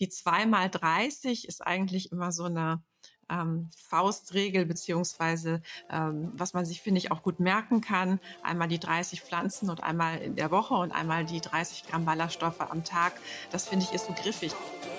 Die 2x30 ist eigentlich immer so eine Faustregel beziehungsweise was man sich, finde ich, auch gut merken kann. Einmal die 30 Pflanzen und einmal in der Woche und einmal die 30 Gramm Ballaststoffe am Tag. Das, finde ich, ist so griffig.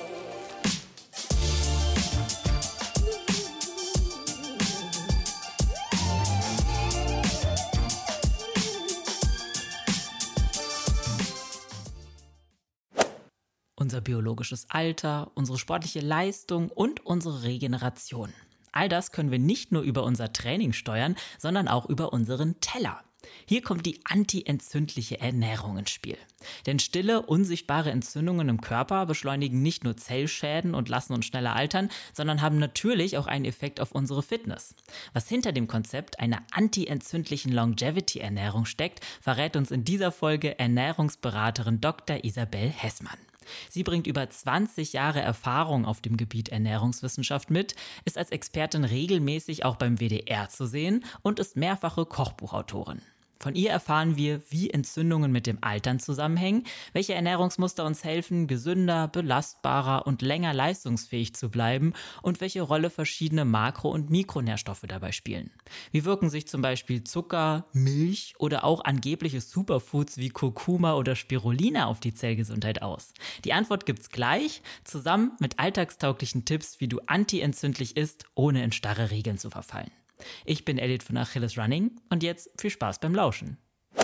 Unser biologisches Alter, unsere sportliche Leistung und unsere Regeneration. All das können wir nicht nur über unser Training steuern, sondern auch über unseren Teller. Hier kommt die antientzündliche Ernährung ins Spiel. Denn stille, unsichtbare Entzündungen im Körper beschleunigen nicht nur Zellschäden und lassen uns schneller altern, sondern haben natürlich auch einen Effekt auf unsere Fitness. Was hinter dem Konzept einer antientzündlichen Longevity-Ernährung steckt, verrät uns in dieser Folge Ernährungsberaterin Dr. Isabel Hessmann. Sie bringt über 20 Jahre Erfahrung auf dem Gebiet Ernährungswissenschaft mit, ist als Expertin regelmäßig auch beim WDR zu sehen und ist mehrfache Kochbuchautorin. Von ihr erfahren wir, wie Entzündungen mit dem Altern zusammenhängen, welche Ernährungsmuster uns helfen, gesünder, belastbarer und länger leistungsfähig zu bleiben und welche Rolle verschiedene Makro- und Mikronährstoffe dabei spielen. Wie wirken sich zum Beispiel Zucker, Milch oder auch angebliche Superfoods wie Kurkuma oder Spirulina auf die Zellgesundheit aus? Die Antwort gibt's gleich, zusammen mit alltagstauglichen Tipps, wie du antientzündlich isst, ohne in starre Regeln zu verfallen. Ich bin Elliot von Achilles Running und jetzt viel Spaß beim Lauschen.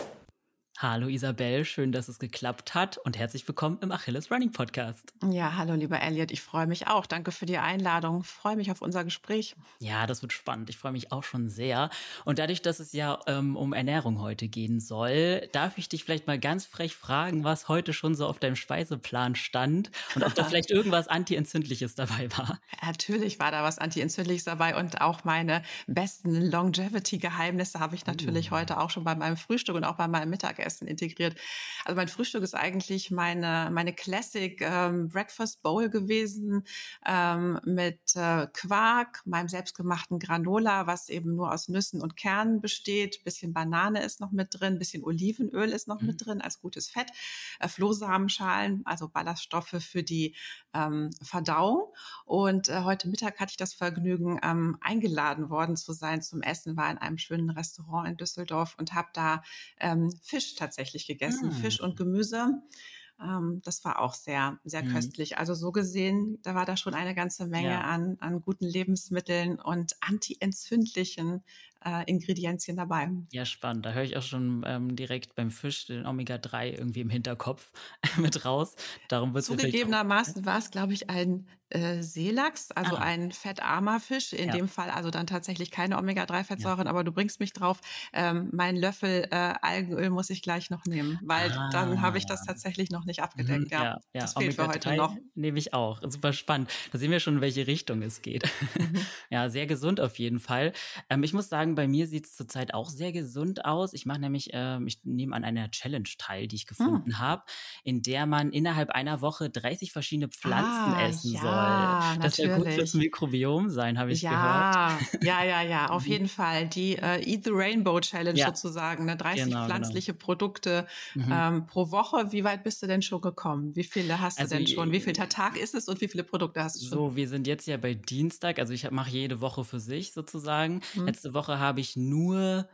Hallo Isabel, schön, dass es geklappt hat und herzlich willkommen im Achilles Running Podcast. Ja, hallo lieber Elliot, ich freue mich auch. Danke für die Einladung. Ich freue mich auf unser Gespräch. Ja, das wird spannend. Ich freue mich auch schon sehr. Und dadurch, dass es ja um Ernährung heute gehen soll, darf ich dich vielleicht mal ganz frech fragen, was heute schon so auf deinem Speiseplan stand und ob da vielleicht irgendwas Antientzündliches dabei war. Natürlich war da was Antientzündliches dabei und auch meine besten Longevity-Geheimnisse habe ich natürlich heute auch schon bei meinem Frühstück und auch bei meinem Mittagessen integriert. Also mein Frühstück ist eigentlich meine Classic Breakfast Bowl gewesen mit Quark, meinem selbstgemachten Granola, was eben nur aus Nüssen und Kernen besteht. Bisschen Banane ist noch mit drin, bisschen Olivenöl ist noch mit drin als gutes Fett, Flohsamenschalen, also Ballaststoffe für die Verdauung. Und heute Mittag hatte ich das Vergnügen, eingeladen worden zu sein zum Essen, war in einem schönen Restaurant in Düsseldorf und habe da Fisch tatsächlich gegessen, Fisch und Gemüse. Das war auch sehr, sehr köstlich. Also so gesehen, da war da schon eine ganze Menge an guten Lebensmitteln und antientzündlichen Ingredienzien dabei. Ja, spannend. Da höre ich auch schon direkt beim Fisch den Omega-3 irgendwie im Hinterkopf mit raus. Darum wird es Zugegebenermaßen war es, glaube ich, ein Seelachs, also ein fettarmer Fisch. In dem Fall also dann tatsächlich keine Omega-3-Fettsäuren, aber du bringst mich drauf. Meinen Löffel Algenöl muss ich gleich noch nehmen, weil dann habe ich das tatsächlich noch nicht abgedeckt. Ja, das fehlt für heute noch. Nehme ich auch. Super spannend. Da sehen wir schon, in welche Richtung es geht. Ja, sehr gesund auf jeden Fall. Ich muss sagen, bei mir sieht es zurzeit auch sehr gesund aus. Ich mache nämlich, ich nehme an einer Challenge teil, die ich gefunden habe, in der man innerhalb einer Woche 30 verschiedene Pflanzen essen soll. Das soll gut fürs Mikrobiom sein, habe ich gehört. Ja, auf jeden Fall. Die Eat the Rainbow Challenge sozusagen, ne? 30 pflanzliche Produkte pro Woche. Wie weit bist du denn schon gekommen? Wie viele hast du denn schon? Wie viel Tag ist es und wie viele Produkte hast du schon? So, wir sind jetzt ja bei Dienstag, also ich mache jede Woche für sich sozusagen. Letzte Woche habe ich nur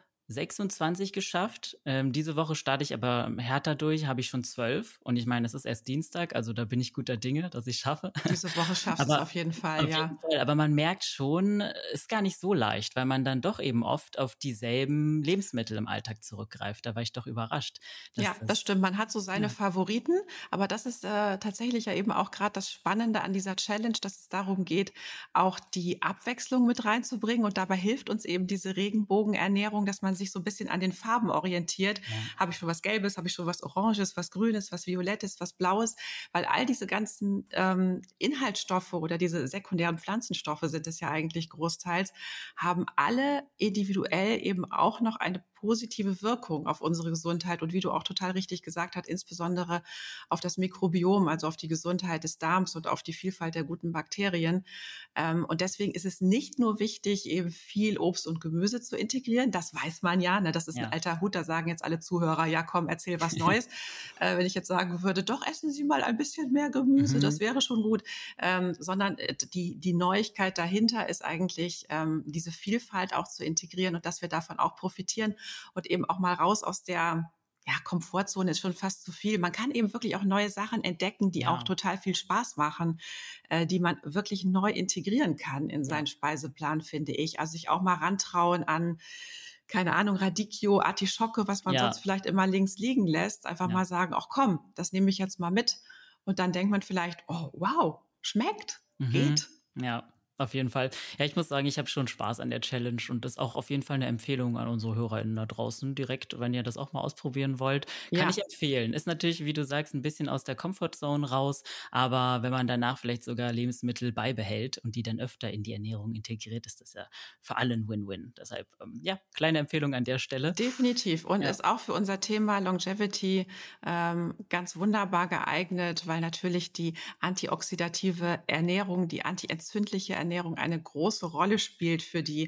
26 geschafft. Diese Woche starte ich aber härter durch, habe ich schon 12. Und ich meine, es ist erst Dienstag, also da bin ich guter Dinge, dass ich schaffe. Diese Woche schaffst du es auf jeden Fall, jeden Fall. Aber man merkt schon, ist gar nicht so leicht, weil man dann doch eben oft auf dieselben Lebensmittel im Alltag zurückgreift. Da war ich doch überrascht. Das stimmt. Man hat so seine Favoriten, aber das ist tatsächlich ja eben auch gerade das Spannende an dieser Challenge, dass es darum geht, auch die Abwechslung mit reinzubringen. Und dabei hilft uns eben diese Regenbogenernährung, dass man sich so ein bisschen an den Farben orientiert. Habe ich schon was Gelbes, habe ich schon was Oranges, was Grünes, was Violettes, was Blaues, weil all diese ganzen Inhaltsstoffe oder diese sekundären Pflanzenstoffe sind es ja eigentlich großteils, haben alle individuell eben auch noch eine positive Wirkung auf unsere Gesundheit und wie du auch total richtig gesagt hast, insbesondere auf das Mikrobiom, also auf die Gesundheit des Darms und auf die Vielfalt der guten Bakterien. Und deswegen ist es nicht nur wichtig, eben viel Obst und Gemüse zu integrieren. Das weiß man ja, ne? Das ist ein Ja. alter Hut. Da sagen jetzt alle Zuhörer, ja komm, erzähl was Neues. Wenn ich jetzt sagen würde, doch essen Sie mal ein bisschen mehr Gemüse, das Mhm. wäre schon gut. Sondern die Neuigkeit dahinter ist eigentlich, diese Vielfalt auch zu integrieren und dass wir davon auch profitieren und eben auch mal raus aus der Komfortzone ist schon fast zu viel. Man kann eben wirklich auch neue Sachen entdecken, die auch Ja, total viel Spaß machen, die man wirklich neu integrieren kann in ja, seinen Speiseplan, finde ich. Also sich auch mal rantrauen an, keine Ahnung, Radicchio, Artischocke, was man sonst ja, vielleicht immer links liegen lässt. Einfach ja. mal sagen, ach komm, das nehme ich jetzt mal mit. Und dann denkt man vielleicht, oh wow, schmeckt, Mhm. geht. Ja, auf jeden Fall. Ja, ich muss sagen, ich habe schon Spaß an der Challenge und das ist auch auf jeden Fall eine Empfehlung an unsere HörerInnen da draußen direkt, wenn ihr das auch mal ausprobieren wollt, kann ich Ja, empfehlen. Ist natürlich, wie du sagst, ein bisschen aus der Comfortzone raus, aber wenn man danach vielleicht sogar Lebensmittel beibehält und die dann öfter in die Ernährung integriert, ist das ja für alle ein Win-Win. Deshalb, ja, kleine Empfehlung an der Stelle. definitiv. Und Ja. ist auch für unser Thema Longevity ganz wunderbar geeignet, weil natürlich die antioxidative Ernährung, die antientzündliche Ernährung eine große Rolle spielt für die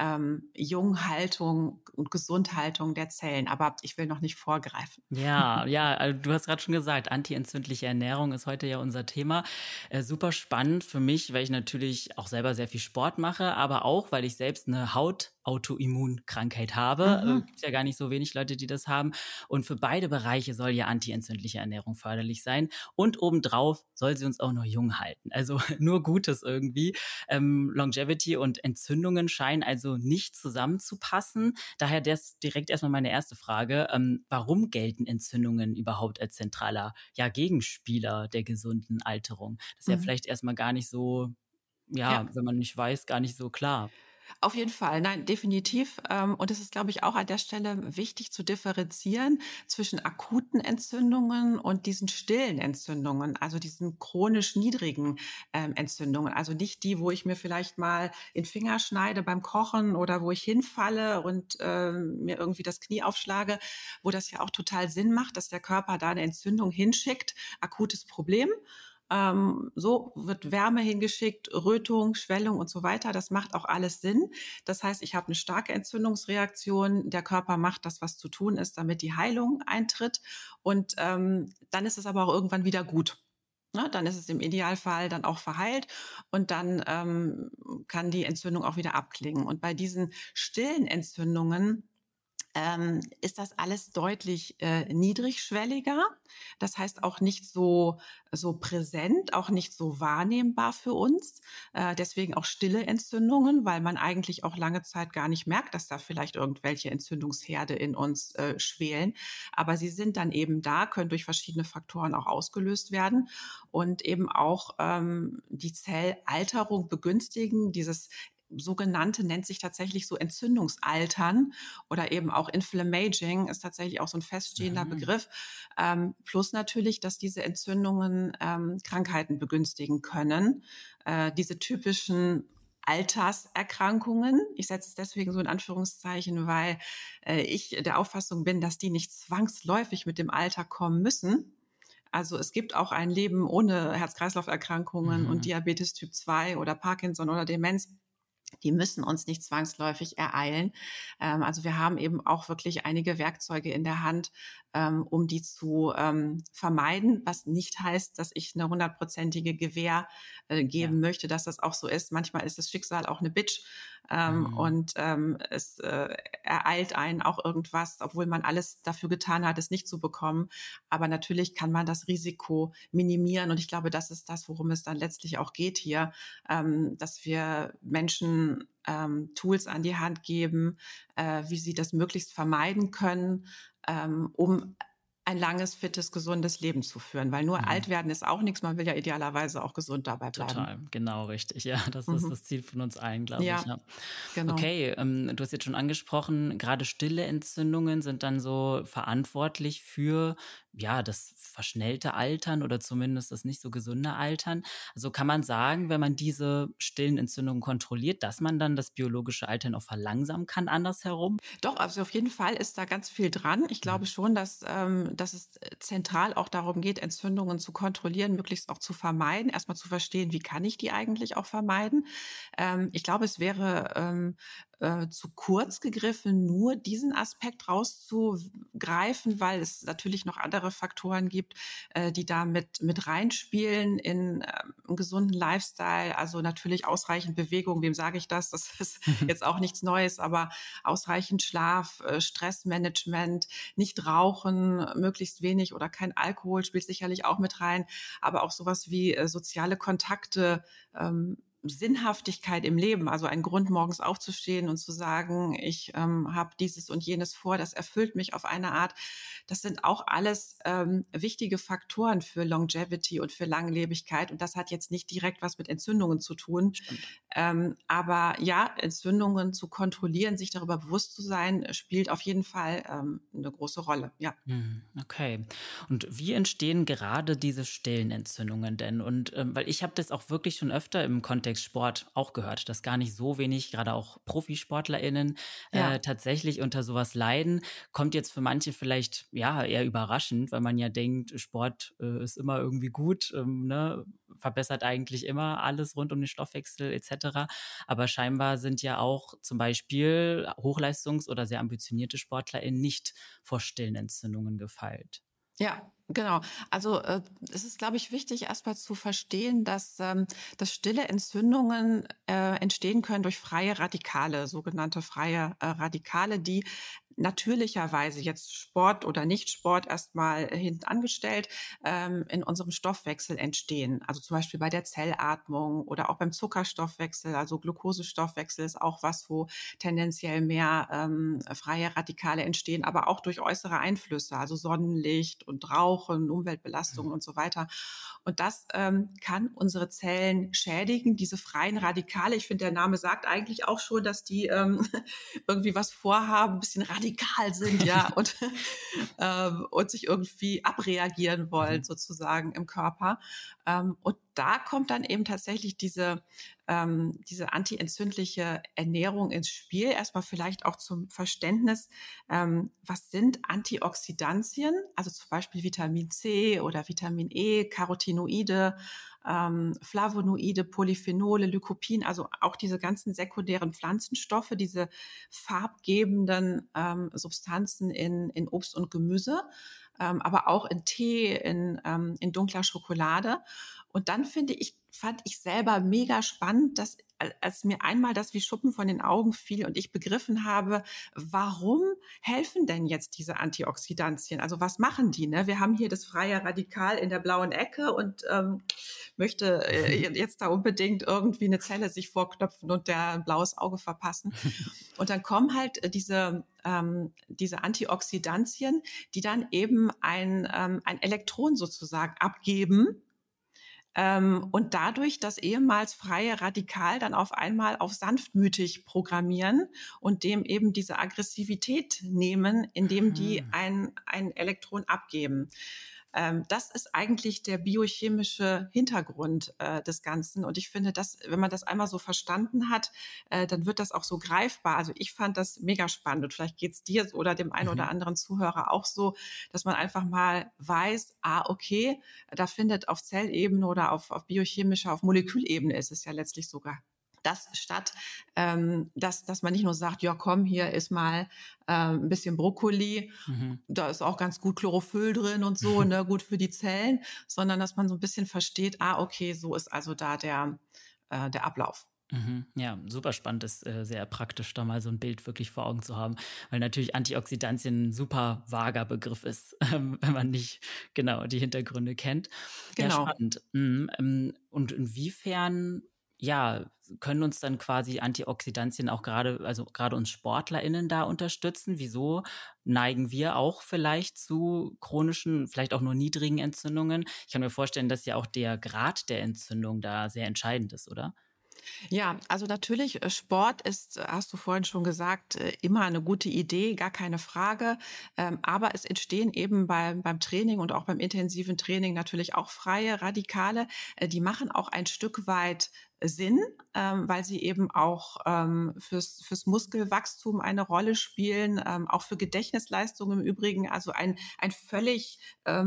Junghaltung und Gesundhaltung der Zellen. Aber ich will noch nicht vorgreifen. Ja, ja, also du hast gerade schon gesagt, antientzündliche Ernährung ist heute ja unser Thema. Super spannend für mich, weil ich natürlich auch selber sehr viel Sport mache, aber auch, weil ich selbst eine Hautautoimmunkrankheit habe. Mhm. Gibt's ja gar nicht so wenig Leute, die das haben. Und für beide Bereiche soll ja antientzündliche Ernährung förderlich sein. Und obendrauf soll sie uns auch noch jung halten. Also nur Gutes irgendwie. Longevity und Entzündungen scheinen also nicht zusammenzupassen. Daher das direkt erstmal meine erste Frage. Warum gelten Entzündungen überhaupt als zentraler, ja, Gegenspieler der gesunden Alterung? Das ist ja Mhm. vielleicht erstmal gar nicht so, ja, Ja. wenn man nicht weiß, gar nicht so klar. Auf jeden Fall, nein, definitiv. Und es ist, glaube ich, auch an der Stelle wichtig zu differenzieren zwischen akuten Entzündungen und diesen stillen Entzündungen, also diesen chronisch niedrigen Entzündungen. Also nicht die, wo ich mir vielleicht mal den Finger schneide beim Kochen oder wo ich hinfalle und mir irgendwie das Knie aufschlage, wo das ja auch total Sinn macht, dass der Körper da eine Entzündung hinschickt, akutes Problem. So wird Wärme hingeschickt, Rötung, Schwellung und so weiter. Das macht auch alles Sinn. Das heißt, ich habe eine starke Entzündungsreaktion. Der Körper macht das, was zu tun ist, damit die Heilung eintritt. Und dann ist es aber auch irgendwann wieder gut. Ne, dann ist es im Idealfall dann auch verheilt und dann kann die Entzündung auch wieder abklingen. Und bei diesen stillen Entzündungen ist das alles deutlich niedrigschwelliger. Das heißt auch nicht so präsent, auch nicht so wahrnehmbar für uns. Deswegen auch stille Entzündungen, weil man eigentlich auch lange Zeit gar nicht merkt, dass da vielleicht irgendwelche Entzündungsherde in uns schwelen. Aber sie sind dann eben da, können durch verschiedene Faktoren auch ausgelöst werden und eben auch die Zellalterung begünstigen. Dieses sogenannte nennt sich tatsächlich so Entzündungsaltern oder eben auch Inflammaging ist tatsächlich auch so ein feststehender Mhm. Begriff. Plus natürlich, dass diese Entzündungen Krankheiten begünstigen können. Diese typischen Alterserkrankungen. Ich setze es deswegen so in Anführungszeichen, weil ich der Auffassung bin, dass die nicht zwangsläufig mit dem Alter kommen müssen. Also es gibt auch ein Leben ohne Herz-Kreislauf-Erkrankungen und Mhm. Diabetes Typ 2 oder Parkinson oder Demenz. Die müssen uns nicht zwangsläufig ereilen. Also wir haben eben auch wirklich einige Werkzeuge in der Hand, um die zu vermeiden, was nicht heißt, dass ich eine hundertprozentige Gewähr Ja. geben möchte, dass das auch so ist. Manchmal ist das Schicksal auch eine Bitch Mhm. und es ereilt einen auch irgendwas, obwohl man alles dafür getan hat, es nicht zu bekommen. Aber natürlich kann man das Risiko minimieren und ich glaube, das ist das, worum es dann letztlich auch geht hier, dass wir Menschen Tools an die Hand geben, wie sie das möglichst vermeiden können, um ein langes, fittes, gesundes Leben zu führen. Weil nur Mhm. alt werden ist auch nichts. Man will ja idealerweise auch gesund dabei bleiben. Total, genau richtig. Ja, das ist Mhm. das Ziel von uns allen, glaube ich, Ja, ja. genau. Okay, du hast jetzt schon angesprochen, gerade stille Entzündungen sind dann so verantwortlich für ja, das verschnellte Altern oder zumindest das nicht so gesunde Altern. Also kann man sagen, wenn man diese stillen Entzündungen kontrolliert, dass man dann das biologische Altern auch verlangsamen kann, andersherum? Doch, also auf jeden Fall ist da ganz viel dran. Ich glaube Mhm. schon, dass es zentral auch darum geht, Entzündungen zu kontrollieren, möglichst auch zu vermeiden. Erstmal zu verstehen, wie kann ich die eigentlich auch vermeiden. Ich glaube, es wäre zu kurz gegriffen, nur diesen Aspekt rauszugreifen, weil es natürlich noch andere Faktoren gibt, die da mit reinspielen in einen gesunden Lifestyle. Also natürlich ausreichend Bewegung. Wem sage ich das? Das ist jetzt auch nichts Neues, aber ausreichend Schlaf, Stressmanagement, nicht rauchen, möglichst wenig oder kein Alkohol spielt sicherlich auch mit rein, aber auch sowas wie soziale Kontakte, Sinnhaftigkeit im Leben, also ein Grund, morgens aufzustehen und zu sagen, ich habe dieses und jenes vor, das erfüllt mich auf eine Art. Das sind auch alles wichtige Faktoren für Longevity und für Langlebigkeit. Und das hat jetzt nicht direkt was mit Entzündungen zu tun. Stimmt. Aber ja, Entzündungen zu kontrollieren, sich darüber bewusst zu sein, spielt auf jeden Fall eine große Rolle. Ja. Mhm, okay. Und wie entstehen gerade diese stillen Entzündungen denn? Und weil ich habe das auch wirklich schon öfter im Kontext Sport auch gehört, dass gar nicht so wenig, gerade auch ProfisportlerInnen, Ja. tatsächlich unter sowas leiden. Kommt jetzt für manche vielleicht ja eher überraschend, weil man ja denkt, Sport ist immer irgendwie gut, ne? Verbessert eigentlich immer alles rund um den Stoffwechsel etc. Aber scheinbar sind ja auch zum Beispiel Hochleistungs- oder sehr ambitionierte SportlerInnen nicht vor stillen Entzündungen gefeilt. Ja, genau. Also, es ist, glaube ich, wichtig, erstmal zu verstehen, dass stille Entzündungen, entstehen können durch freie Radikale, sogenannte freie, Radikale, die natürlicherweise jetzt Sport oder Nicht-Sport erstmal hinten angestellt, in unserem Stoffwechsel entstehen. Also, zum Beispiel bei der Zellatmung oder auch beim Zuckerstoffwechsel, also Glukosestoffwechsel ist auch was, wo tendenziell mehr, freie Radikale entstehen, aber auch durch äußere Einflüsse, also Sonnenlicht und Rauchen, Umweltbelastungen und so weiter. Und das kann unsere Zellen schädigen, diese freien Radikale. Ich finde, der Name sagt eigentlich auch schon, dass die irgendwie was vorhaben, ein bisschen radikal sind, ja, und sich irgendwie abreagieren wollen, Mhm. sozusagen im Körper. Und da kommt dann eben tatsächlich diese antientzündliche Ernährung ins Spiel. Erstmal vielleicht auch zum Verständnis, was sind Antioxidantien? Also zum Beispiel Vitamin C oder Vitamin E, Carotinoide, Flavonoide, Polyphenole, Lycopin, also auch diese ganzen sekundären Pflanzenstoffe, diese farbgebenden Substanzen in Obst und Gemüse, aber auch in Tee, in dunkler Schokolade. Und dann fand ich selber mega spannend, dass als mir einmal das wie Schuppen von den Augen fiel und ich begriffen habe, warum helfen denn jetzt diese Antioxidantien? Also was machen die? Ne? Wir haben hier das freie Radikal in der blauen Ecke und möchte jetzt da unbedingt irgendwie eine Zelle sich vorknöpfen und der ein blaues Auge verpassen. Und dann kommen halt diese Antioxidantien, die dann eben ein Elektron sozusagen abgeben, und dadurch das ehemals freie Radikal dann auf einmal auf sanftmütig programmieren und dem eben diese Aggressivität nehmen, indem die Mhm. ein Elektron abgeben. Das ist eigentlich der biochemische Hintergrund des Ganzen. Und ich finde, wenn man das einmal so verstanden hat, dann wird das auch so greifbar. Also ich fand das mega spannend und vielleicht geht es dir oder dem einen oder Mhm. anderen Zuhörer auch so, dass man einfach mal weiß, okay, da findet auf Zellebene oder auf biochemischer, auf Molekülebene ist es ja letztlich sogar das statt, dass man nicht nur sagt, ja komm, hier ist mal ein bisschen Brokkoli, Mhm. da ist auch ganz gut Chlorophyll drin und so, ne, gut für die Zellen, sondern dass man so ein bisschen versteht, okay, so ist also da der Ablauf. Mhm. Ja, super spannend ist, sehr praktisch, da mal so ein Bild wirklich vor Augen zu haben, weil natürlich Antioxidantien 'n super vager Begriff ist, wenn man nicht genau die Hintergründe kennt. Ja, Genau. spannend. Mhm, und inwiefern, ja, können uns dann quasi Antioxidantien auch gerade, also gerade uns SportlerInnen da unterstützen? Wieso neigen wir auch vielleicht zu chronischen, vielleicht auch nur niedrigen Entzündungen? Ich kann mir vorstellen, dass ja auch der Grad der Entzündung da sehr entscheidend ist, oder? Ja, also natürlich, Sport ist, hast du vorhin schon gesagt, immer eine gute Idee, gar keine Frage. Aber es entstehen eben beim Training und auch beim intensiven Training natürlich auch freie Radikale. Die machen auch ein Stück weit Sinn, weil sie eben auch fürs Muskelwachstum eine Rolle spielen, auch für Gedächtnisleistung im Übrigen. Also ein völlig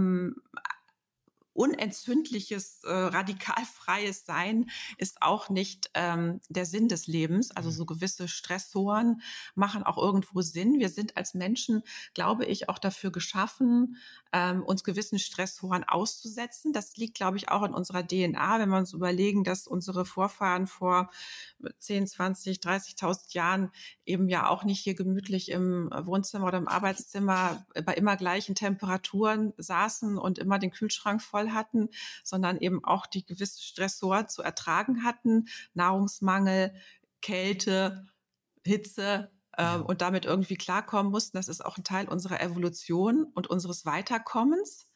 unentzündliches, radikalfreies Sein ist auch nicht der Sinn des Lebens. Also so gewisse Stressoren machen auch irgendwo Sinn. Wir sind als Menschen, glaube ich, auch dafür geschaffen, uns gewissen Stressoren auszusetzen. Das liegt, glaube ich, auch in unserer DNA, wenn wir uns überlegen, dass unsere Vorfahren vor 10, 20, 30.000 Jahren eben ja auch nicht hier gemütlich im Wohnzimmer oder im Arbeitszimmer bei immer gleichen Temperaturen saßen und immer den Kühlschrank voll hatten, sondern eben auch die gewisse Stressoren zu ertragen hatten, Nahrungsmangel, Kälte, Hitze, Ja. und damit irgendwie klarkommen mussten. Das ist auch ein Teil unserer Evolution und unseres Weiterkommens.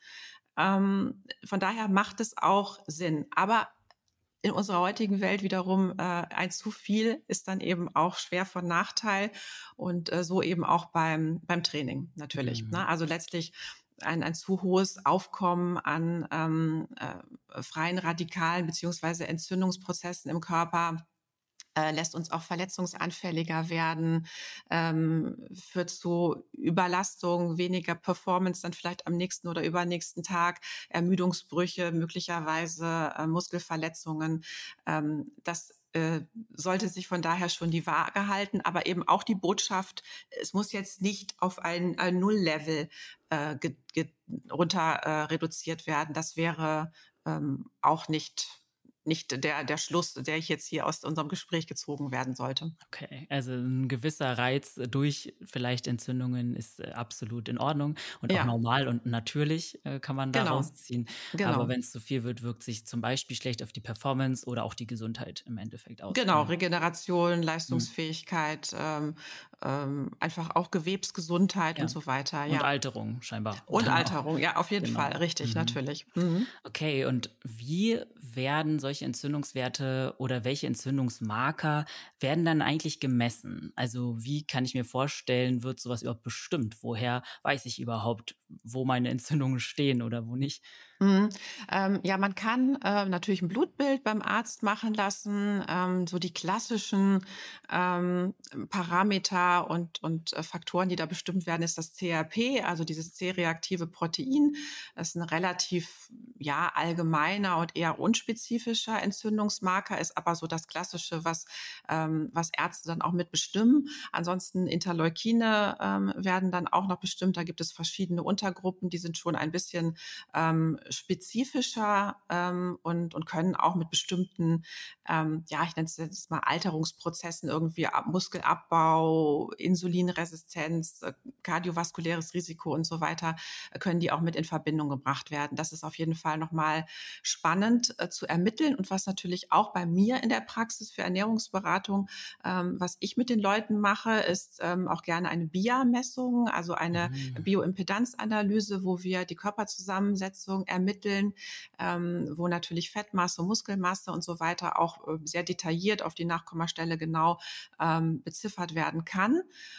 Von daher macht es auch Sinn. Aber in unserer heutigen Welt wiederum ein zu viel ist dann eben auch schwer von Nachteil und so eben auch beim Training natürlich. Mhm. Ne? Also letztlich ein zu hohes Aufkommen an freien Radikalen beziehungsweise Entzündungsprozessen im Körper lässt uns auch verletzungsanfälliger werden, führt zu Überlastung, weniger Performance dann vielleicht am nächsten oder übernächsten Tag, Ermüdungsbrüche, möglicherweise Muskelverletzungen. Das sollte sich von daher schon die Waage halten, aber eben auch die Botschaft, es muss jetzt nicht auf ein Null-Level runter reduziert werden. Das wäre auch nicht der Schluss, der ich jetzt hier aus unserem Gespräch gezogen werden sollte. Okay, also ein gewisser Reiz durch vielleicht Entzündungen ist, absolut in Ordnung und auch Ja, normal und natürlich, kann man da genau, rausziehen. Aber genau. wenn es zu viel wird, wirkt sich zum Beispiel schlecht auf die Performance oder auch die Gesundheit im Endeffekt aus, Genau, ne? Regeneration, Mhm. Leistungsfähigkeit, einfach auch Gewebsgesundheit und Ja. so weiter, Und ja. Alterung scheinbar Und dann auch. Alterung, ja, auf jeden Fall, Genau. richtig, Mhm. natürlich. Mhm. Okay, und wie werden solche Entzündungswerte oder welche Entzündungsmarker werden dann eigentlich gemessen? Also, wie kann ich mir vorstellen, wird sowas überhaupt bestimmt? Woher weiß ich überhaupt, wo meine Entzündungen stehen oder wo nicht? Mhm. Ja, man kann natürlich ein Blutbild beim Arzt machen lassen. So die klassischen Parameter und Faktoren, die da bestimmt werden, ist das CRP, also dieses C-reaktive Protein. Das ist ein relativ ja allgemeiner und eher unspezifischer Entzündungsmarker, ist aber so das Klassische, was Ärzte dann auch mit bestimmen. Ansonsten Interleukine werden dann auch noch bestimmt. Da gibt es verschiedene Untergruppen, die sind schon ein bisschen spezifischer und können auch mit bestimmten, ja, ich nenne es jetzt mal Alterungsprozessen irgendwie Muskelabbau, Insulinresistenz, kardiovaskuläres Risiko und so weiter, können die auch mit in Verbindung gebracht werden. Das ist auf jeden Fall nochmal spannend zu ermitteln und was natürlich auch bei mir in der Praxis für Ernährungsberatung, was ich mit den Leuten mache, ist auch gerne eine BIA-Messung, also eine Mhm. Bioimpedanzanalyse, wo wir die Körperzusammensetzung ermitteln, wo natürlich Fettmasse, Muskelmasse und so weiter auch sehr detailliert auf die Nachkommastelle genau beziffert werden kann.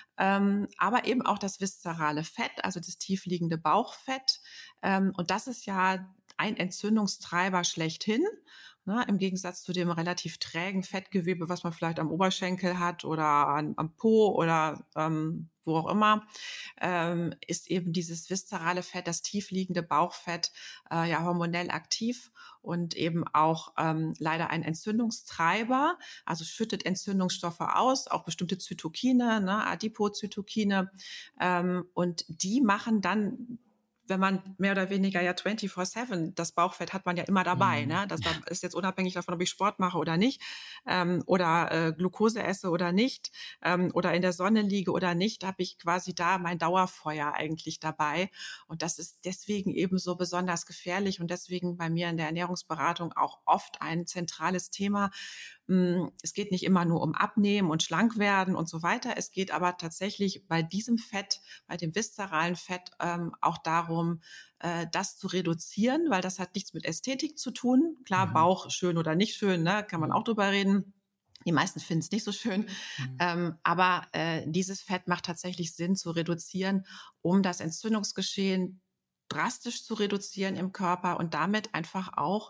Aber eben auch das viszerale Fett, also das tiefliegende Bauchfett. Und das ist ja ein Entzündungstreiber schlechthin. Ne, im Gegensatz zu dem relativ trägen Fettgewebe, was man vielleicht am Oberschenkel hat oder am Po oder wo auch immer, ist eben dieses viszerale Fett, das tiefliegende Bauchfett, ja hormonell aktiv und eben auch leider ein Entzündungstreiber, also schüttet Entzündungsstoffe aus, auch bestimmte Zytokine, ne, Adipozytokine, und die machen dann, wenn man mehr oder weniger ja 24/7, das Bauchfett hat man ja immer dabei, Mhm. ne? Das ist jetzt unabhängig davon, ob ich Sport mache oder nicht, oder Glucose esse oder nicht, oder in der Sonne liege oder nicht, habe ich quasi da mein Dauerfeuer eigentlich dabei. Und das ist deswegen eben so besonders gefährlich und deswegen bei mir in der Ernährungsberatung auch oft ein zentrales Thema. Es geht nicht immer nur um Abnehmen und schlank werden und so weiter. Es geht aber tatsächlich bei diesem Fett, bei dem viszeralen Fett, auch darum, das zu reduzieren, weil das hat nichts mit Ästhetik zu tun. Klar, Mhm. Bauch schön oder nicht schön, ne, kann man Mhm. auch drüber reden. Die meisten finden es nicht so schön, aber dieses Fett macht tatsächlich Sinn zu reduzieren, um das Entzündungsgeschehen drastisch zu reduzieren im Körper und damit einfach auch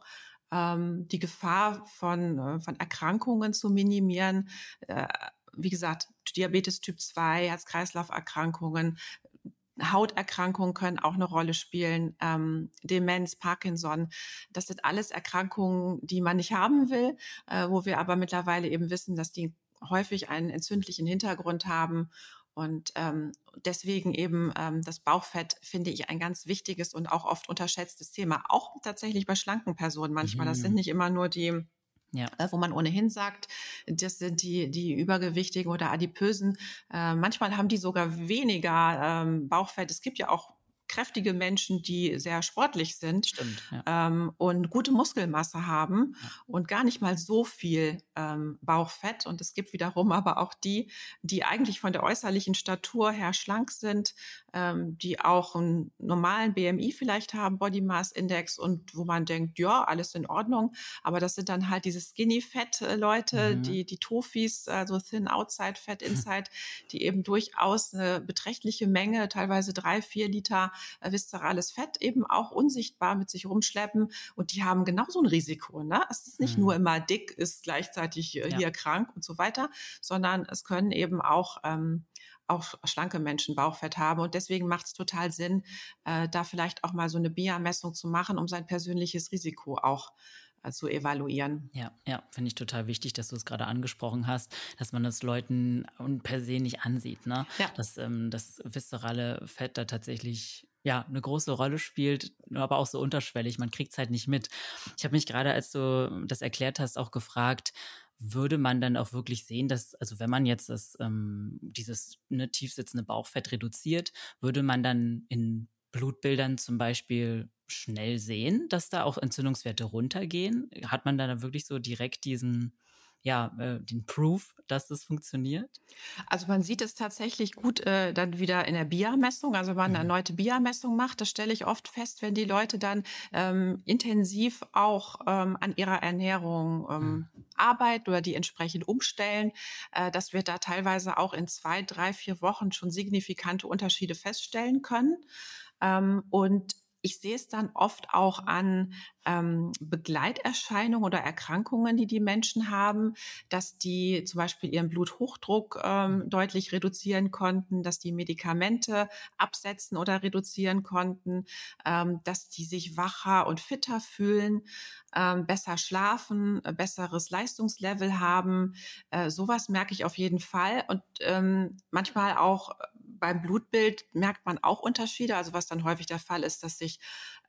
die Gefahr von Erkrankungen zu minimieren. Äh, Wie gesagt, Diabetes Typ 2, Herz-Kreislauf-Erkrankungen, Hauterkrankungen können auch eine Rolle spielen, Demenz, Parkinson. Das sind alles Erkrankungen, die man nicht haben will, wo wir aber mittlerweile eben wissen, dass die häufig einen entzündlichen Hintergrund haben. Und deswegen eben das Bauchfett finde ich ein ganz wichtiges und auch oft unterschätztes Thema. Auch tatsächlich bei schlanken Personen manchmal. Das sind nicht immer nur die, wo man ohnehin sagt, das sind die Übergewichtigen oder Adipösen. Manchmal haben die sogar weniger Bauchfett. Es gibt ja auch kräftige Menschen, die sehr sportlich sind. Stimmt, und gute Muskelmasse haben und gar nicht mal so viel Bauchfett. Und es gibt wiederum aber auch die eigentlich von der äußerlichen Statur her schlank sind, die auch einen normalen BMI vielleicht haben, Body Mass Index, und wo man denkt, ja, alles in Ordnung. Aber das sind dann halt diese Skinny-Fat-Leute, die Tofis, also Thin Outside, Fat Inside, die eben durchaus eine beträchtliche Menge, teilweise 3-4 Liter viszerales Fett eben auch unsichtbar mit sich rumschleppen, und die haben genauso ein Risiko. Ne? Es ist nicht nur immer dick, ist gleichzeitig hier krank und so weiter, sondern es können eben auch schlanke Menschen Bauchfett haben, und deswegen macht es total Sinn, da vielleicht auch mal so eine BIA-Messung zu machen, um sein persönliches Risiko auch zu evaluieren. Ja, finde ich total wichtig, dass du es gerade angesprochen hast, dass man das Leuten per se nicht ansieht, ne? Ja. Dass das viszerale Fett da tatsächlich eine große Rolle spielt, aber auch so unterschwellig. Man kriegt es halt nicht mit. Ich habe mich gerade, als du das erklärt hast, auch gefragt, würde man dann auch wirklich sehen, dass, also wenn man jetzt dieses tiefsitzende Bauchfett reduziert, würde man dann in Blutbildern zum Beispiel schnell sehen, dass da auch Entzündungswerte runtergehen? Hat man da wirklich so direkt den Proof, dass das funktioniert? Also man sieht es tatsächlich gut dann wieder in der BIA-Messung, also wenn man eine erneute BIA-Messung macht, das stelle ich oft fest, wenn die Leute dann intensiv auch an ihrer Ernährung arbeiten oder die entsprechend umstellen, dass wir da teilweise auch in 2, 3, 4 Wochen schon signifikante Unterschiede feststellen können. Und ich sehe es dann oft auch an Begleiterscheinungen oder Erkrankungen, die Menschen haben, dass die zum Beispiel ihren Bluthochdruck deutlich reduzieren konnten, dass die Medikamente absetzen oder reduzieren konnten, dass die sich wacher und fitter fühlen, besser schlafen, besseres Leistungslevel haben. Sowas merke ich auf jeden Fall. Und manchmal auch beim Blutbild merkt man auch Unterschiede. Also was dann häufig der Fall ist, dass sich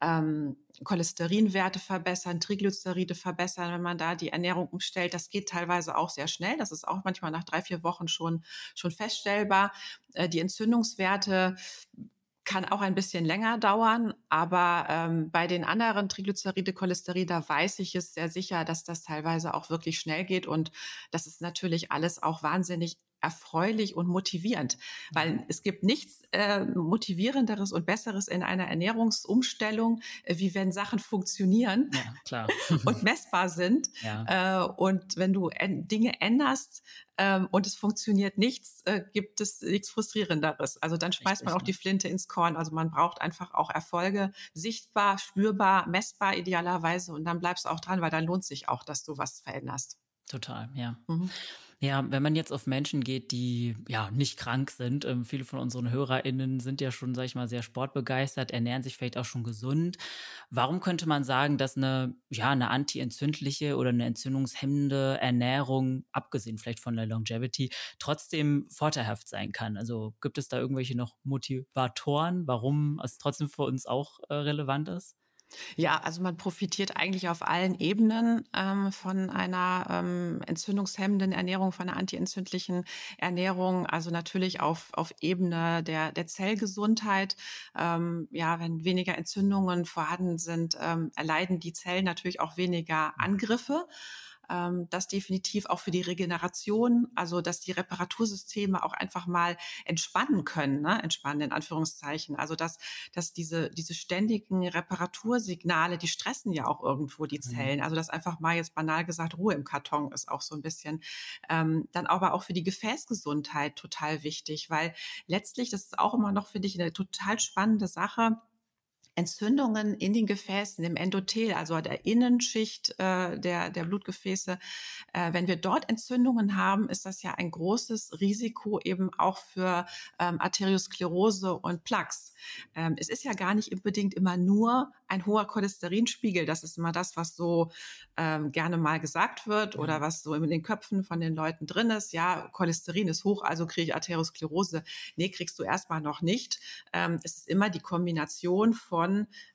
Cholesterinwerte verbessern, Triglyceride verbessern, wenn man da die Ernährung umstellt. Das geht teilweise auch sehr schnell. Das ist auch manchmal nach 3, 4 Wochen schon feststellbar. Die Entzündungswerte kann auch ein bisschen länger dauern, aber bei den anderen Triglyceride, Cholesterin, da weiß ich es sehr sicher, dass das teilweise auch wirklich schnell geht, und das ist natürlich alles auch wahnsinnig erfreulich und motivierend, weil es gibt nichts motivierenderes und besseres in einer Ernährungsumstellung, wie wenn Sachen funktionieren, ja, klar. und messbar sind. Und wenn du Dinge änderst und es funktioniert nichts, gibt es nichts Frustrierenderes. Also dann schmeißt man auch die Flinte ins Korn. Also man braucht einfach auch Erfolge, sichtbar, spürbar, messbar idealerweise, und dann bleibst du auch dran, weil dann lohnt sich auch, dass du was veränderst. Total, ja. Ja, wenn man jetzt auf Menschen geht, die nicht krank sind, viele von unseren HörerInnen sind ja schon, sag ich mal, sehr sportbegeistert, ernähren sich vielleicht auch schon gesund. Warum könnte man sagen, dass eine anti-entzündliche oder eine entzündungshemmende Ernährung, abgesehen vielleicht von der Longevity, trotzdem vorteilhaft sein kann? Also gibt es da irgendwelche noch Motivatoren, warum es trotzdem für uns auch relevant ist? Ja, also man profitiert eigentlich auf allen Ebenen von einer entzündungshemmenden Ernährung, von einer antientzündlichen Ernährung. Also natürlich auf Ebene der Zellgesundheit. Wenn weniger Entzündungen vorhanden sind, erleiden die Zellen natürlich auch weniger Angriffe. das definitiv auch für die Regeneration, also dass die Reparatursysteme auch einfach mal entspannen können, ne? Entspannen in Anführungszeichen. Also dass diese ständigen Reparatursignale, die stressen ja auch irgendwo die Zellen. Also dass einfach mal jetzt banal gesagt Ruhe im Karton ist auch so ein bisschen. Dann aber auch für die Gefäßgesundheit total wichtig, weil letztlich, das ist auch immer noch, finde ich, eine total spannende Sache, Entzündungen in den Gefäßen, im Endothel, also der Innenschicht der Blutgefäße. Wenn wir dort Entzündungen haben, ist das ja ein großes Risiko eben auch für Arteriosklerose und Plaques. Es ist ja gar nicht unbedingt immer nur ein hoher Cholesterinspiegel. Das ist immer das, was so gerne mal gesagt wird oder was so in den Köpfen von den Leuten drin ist. Ja, Cholesterin ist hoch, also kriege ich Arteriosklerose. Nee, kriegst du erstmal noch nicht. Es ist immer die Kombination von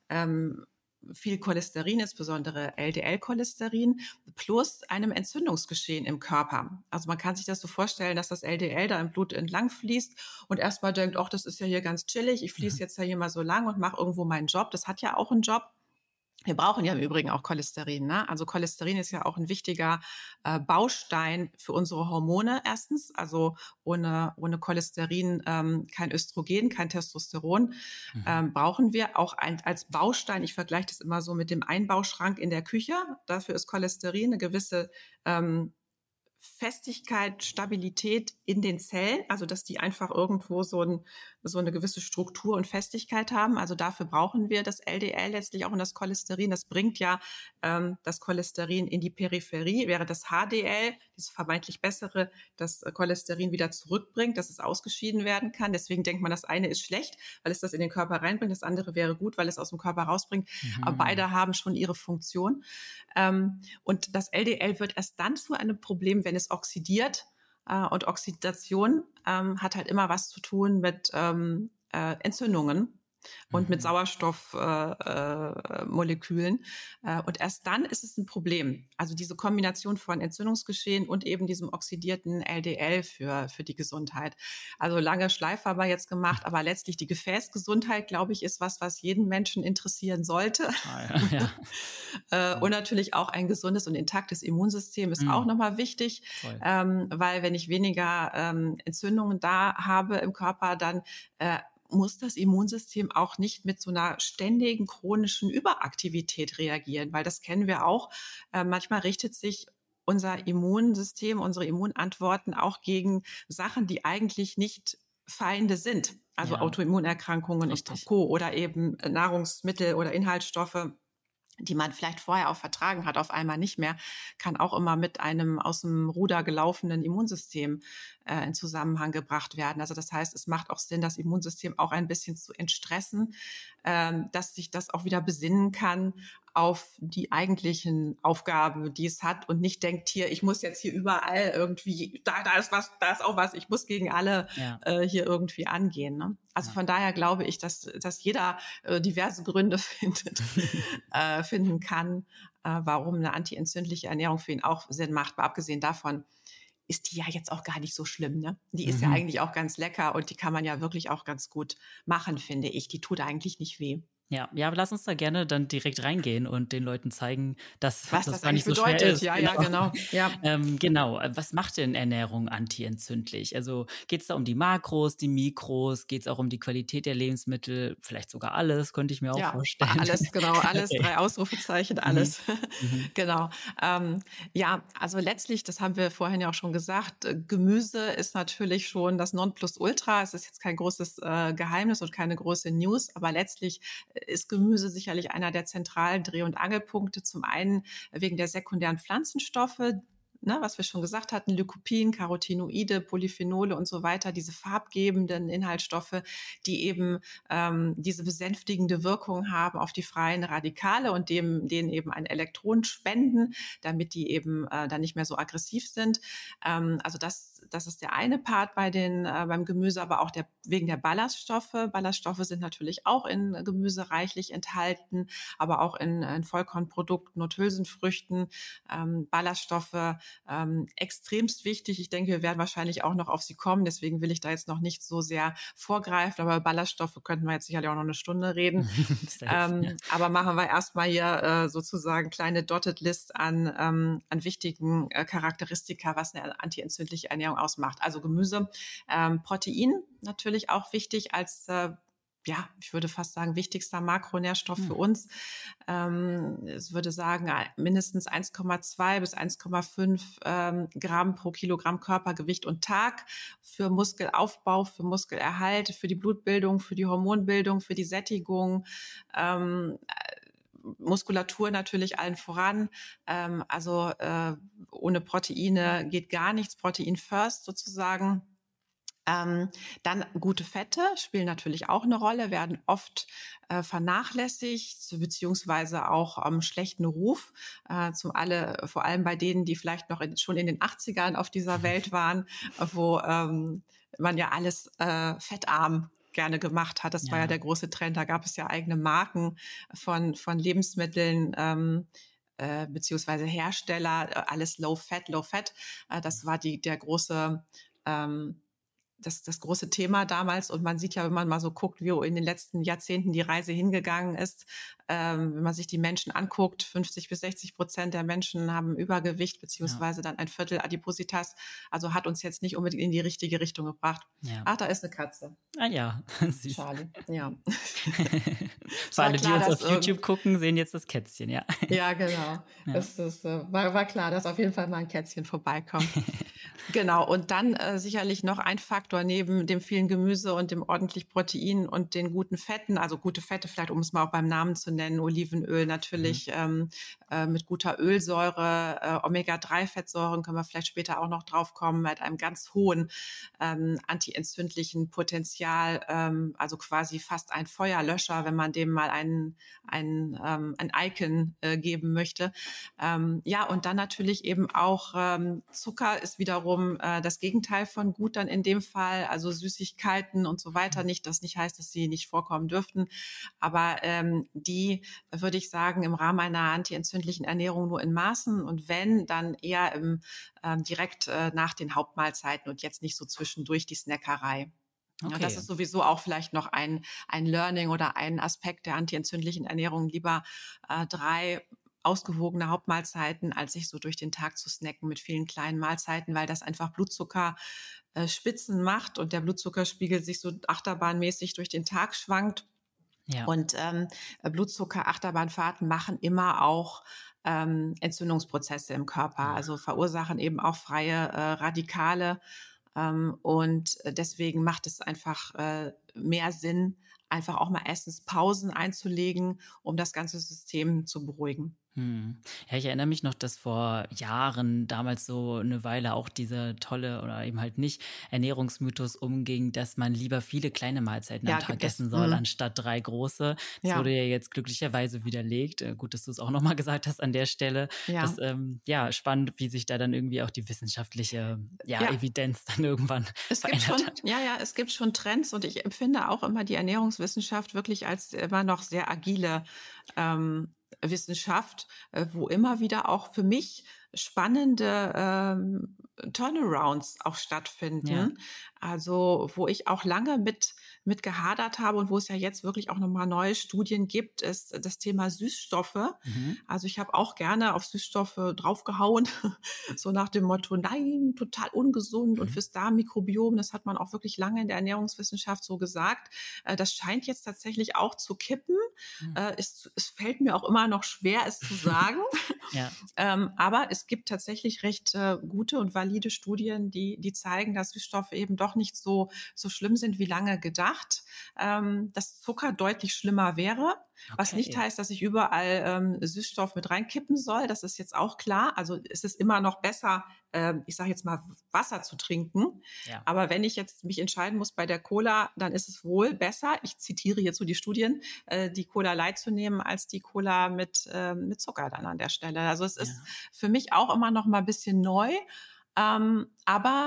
viel Cholesterin, insbesondere LDL-Cholesterin, plus einem Entzündungsgeschehen im Körper. Also man kann sich das so vorstellen, dass das LDL da im Blut entlang fließt und erstmal denkt, ach, das ist ja hier ganz chillig, ich fließe jetzt ja hier mal so lang und mache irgendwo meinen Job. Das hat ja auch einen Job. Wir brauchen ja im Übrigen auch Cholesterin, ne? Also Cholesterin ist ja auch ein wichtiger Baustein für unsere Hormone erstens. Also ohne Cholesterin kein Östrogen, kein Testosteron brauchen wir auch als Baustein. Ich vergleiche das immer so mit dem Einbauschrank in der Küche. Dafür ist Cholesterin eine gewisse Festigkeit, Stabilität in den Zellen, also dass die einfach irgendwo so eine gewisse Struktur und Festigkeit haben. Also dafür brauchen wir das LDL letztlich auch und das Cholesterin. Das bringt ja das Cholesterin in die Peripherie, während das HDL, das vermeintlich bessere, das Cholesterin wieder zurückbringt, dass es ausgeschieden werden kann. Deswegen denkt man, das eine ist schlecht, weil es das in den Körper reinbringt. Das andere wäre gut, weil es aus dem Körper rausbringt. Aber beide haben schon ihre Funktion. Und das LDL wird erst dann zu einem Problem, wenn es oxidiert. Und Oxidation hat halt immer was zu tun mit Entzündungen und mit Sauerstoffmolekülen. Und erst dann ist es ein Problem. Also diese Kombination von Entzündungsgeschehen und eben diesem oxidierten LDL für die Gesundheit. Also lange Schleife haben wir jetzt gemacht, aber letztlich die Gefäßgesundheit, glaube ich, ist was jeden Menschen interessieren sollte. Und natürlich auch ein gesundes und intaktes Immunsystem ist auch nochmal wichtig, weil wenn ich weniger Entzündungen da habe im Körper, dann muss das Immunsystem auch nicht mit so einer ständigen chronischen Überaktivität reagieren, weil das kennen wir auch. Manchmal richtet sich unser Immunsystem, unsere Immunantworten auch gegen Sachen, die eigentlich nicht Feinde sind. Also Autoimmunerkrankungen und Co. oder eben Nahrungsmittel oder Inhaltsstoffe, die man vielleicht vorher auch vertragen hat, auf einmal nicht mehr, kann auch immer mit einem aus dem Ruder gelaufenen Immunsystem in Zusammenhang gebracht werden. Also das heißt, es macht auch Sinn, das Immunsystem auch ein bisschen zu entstressen, dass sich das auch wieder besinnen kann auf die eigentlichen Aufgaben, die es hat und nicht denkt, hier, ich muss jetzt hier überall irgendwie, da ist was, da ist auch was, ich muss gegen alle hier irgendwie angehen. Ne? Also von daher glaube ich, dass jeder diverse Gründe finden kann, warum eine antientzündliche Ernährung für ihn auch Sinn macht. Aber abgesehen davon ist die ja jetzt auch gar nicht so schlimm. Ne? Die ist ja eigentlich auch ganz lecker und die kann man ja wirklich auch ganz gut machen, finde ich. Die tut eigentlich nicht weh. Ja, aber lass uns da gerne dann direkt reingehen und den Leuten zeigen, dass was das das gar nicht eigentlich so schwer bedeutet. ist. Ja, genau. Ja. Genau. Was macht denn Ernährung antientzündlich? Also geht es da um die Makros, die Mikros? Geht es auch um die Qualität der Lebensmittel? Vielleicht sogar alles, könnte ich mir auch vorstellen. Alles, genau, alles, Okay. 3 Ausrufezeichen, alles. Genau. Ja, also letztlich, das haben wir vorhin ja auch schon gesagt, Gemüse ist natürlich schon das Nonplusultra. Es ist jetzt kein großes Geheimnis und keine große News, aber letztlich ist Gemüse sicherlich einer der zentralen Dreh- und Angelpunkte. Zum einen wegen der sekundären Pflanzenstoffe, ne, was wir schon gesagt hatten, Lycopin, Carotinoide, Polyphenole und so weiter, diese farbgebenden Inhaltsstoffe, die eben diese besänftigende Wirkung haben auf die freien Radikale und denen eben ein Elektron spenden, damit die eben dann nicht mehr so aggressiv sind. Also das ist der eine Part beim Gemüse, aber auch wegen der Ballaststoffe. Ballaststoffe sind natürlich auch in Gemüse reichlich enthalten, aber auch in Vollkornprodukten und Hülsenfrüchten. Ballaststoffe extremst wichtig. Ich denke, wir werden wahrscheinlich auch noch auf sie kommen. Deswegen will ich da jetzt noch nicht so sehr vorgreifen. Aber Ballaststoffe könnten wir jetzt sicherlich auch noch eine Stunde reden. Aber machen wir erstmal hier sozusagen kleine Dotted List an wichtigen Charakteristika, was eine antientzündliche Ernährung ausmacht. Also Gemüse, Protein natürlich auch wichtig als ich würde fast sagen, wichtigster Makronährstoff für uns. Ich würde sagen, mindestens 1,2 bis 1,5 Gramm pro Kilogramm Körpergewicht und Tag für Muskelaufbau, für Muskelerhalt, für die Blutbildung, für die Hormonbildung, für die Sättigung, Muskulatur natürlich allen voran. Ohne Proteine geht gar nichts. Protein first sozusagen. Dann gute Fette spielen natürlich auch eine Rolle, werden oft vernachlässigt, beziehungsweise auch schlechten Ruf. Vor allem bei denen, die vielleicht noch schon in den 80ern auf dieser Welt waren, wo man ja alles fettarm gerne gemacht hat. Das war ja der große Trend. Da gab es ja eigene Marken von Lebensmitteln, beziehungsweise Hersteller, alles low fat. Das war der große das große Thema damals. Und man sieht ja, wenn man mal so guckt, wie in den letzten Jahrzehnten die Reise hingegangen ist, wenn man sich die Menschen anguckt, 50-60% der Menschen haben Übergewicht, beziehungsweise dann ein Viertel Adipositas. Also hat uns jetzt nicht unbedingt in die richtige Richtung gebracht. Ja. Ach, da ist eine Katze. Ah ja, süß. Charlie, ja. Für alle, die uns auf YouTube gucken, sehen jetzt das Kätzchen, ja. Ja, genau. Ja. War klar, dass auf jeden Fall mal ein Kätzchen vorbeikommt. Genau, und dann sicherlich noch ein Faktor neben dem vielen Gemüse und dem ordentlich Protein und den guten Fetten, also gute Fette vielleicht, um es mal auch beim Namen zu nennen, Olivenöl natürlich mit guter Ölsäure, Omega-3-Fettsäuren, können wir vielleicht später auch noch drauf kommen, mit einem ganz hohen antientzündlichen Potenzial, also quasi fast ein Feuerlöscher, wenn man dem mal ein Icon geben möchte. Und dann natürlich eben auch Zucker ist wiederum das Gegenteil von gut dann in dem Fall, also Süßigkeiten und so weiter nicht. Das nicht heißt, dass sie nicht vorkommen dürften, aber die würde ich sagen im Rahmen einer antientzündlichen Ernährung nur in Maßen und wenn, dann eher direkt nach den Hauptmahlzeiten und jetzt nicht so zwischendurch die Snackerei. Okay. Ja, das ist sowieso auch vielleicht noch ein Learning oder ein Aspekt der antientzündlichen Ernährung. Lieber 3 ausgewogene Hauptmahlzeiten, als sich so durch den Tag zu snacken mit vielen kleinen Mahlzeiten, weil das einfach Blutzuckerspitzen macht und der Blutzuckerspiegel sich so achterbahnmäßig durch den Tag schwankt. Ja. Und Blutzucker-Achterbahnfahrten machen immer auch Entzündungsprozesse im Körper, also verursachen eben auch freie Radikale. Und deswegen macht es einfach mehr Sinn, einfach auch mal Essenspausen einzulegen, um das ganze System zu beruhigen. Ja, ich erinnere mich noch, dass vor Jahren damals so eine Weile auch dieser tolle oder eben halt nicht Ernährungsmythos umging, dass man lieber viele kleine Mahlzeiten am Tag essen soll, anstatt 3 große. Das wurde ja jetzt glücklicherweise widerlegt. Gut, dass du es auch nochmal gesagt hast an der Stelle. Ja. Das spannend, wie sich da dann irgendwie auch die wissenschaftliche Evidenz dann irgendwann verändert hat. Ja, es gibt schon Trends und ich empfinde auch immer die Ernährungswissenschaft wirklich als immer noch sehr agile Wissenschaft, wo immer wieder auch für mich spannende Turnarounds auch stattfinden. Ja. Also wo ich auch lange mit gehadert habe und wo es ja jetzt wirklich auch nochmal neue Studien gibt, ist das Thema Süßstoffe. Also ich habe auch gerne auf Süßstoffe draufgehauen, so nach dem Motto, nein, total ungesund und fürs Darmmikrobiom, das hat man auch wirklich lange in der Ernährungswissenschaft so gesagt. Das scheint jetzt tatsächlich auch zu kippen. Es fällt mir auch immer noch schwer, es zu sagen. Ja. Aber es gibt tatsächlich recht gute und valide Studien, die zeigen, dass Süßstoffe eben doch nicht so schlimm sind wie lange gedacht. Dass Zucker deutlich schlimmer wäre, was nicht heißt, dass ich überall Süßstoff mit reinkippen soll. Das ist jetzt auch klar. Also es ist immer noch besser, ich sage jetzt mal, Wasser zu trinken. Ja. Aber wenn ich jetzt mich entscheiden muss bei der Cola, dann ist es wohl besser, ich zitiere jetzt so die Studien, die Cola Light zu nehmen, als die Cola mit Zucker dann an der Stelle. Also es ist für mich auch immer noch mal ein bisschen neu. Aber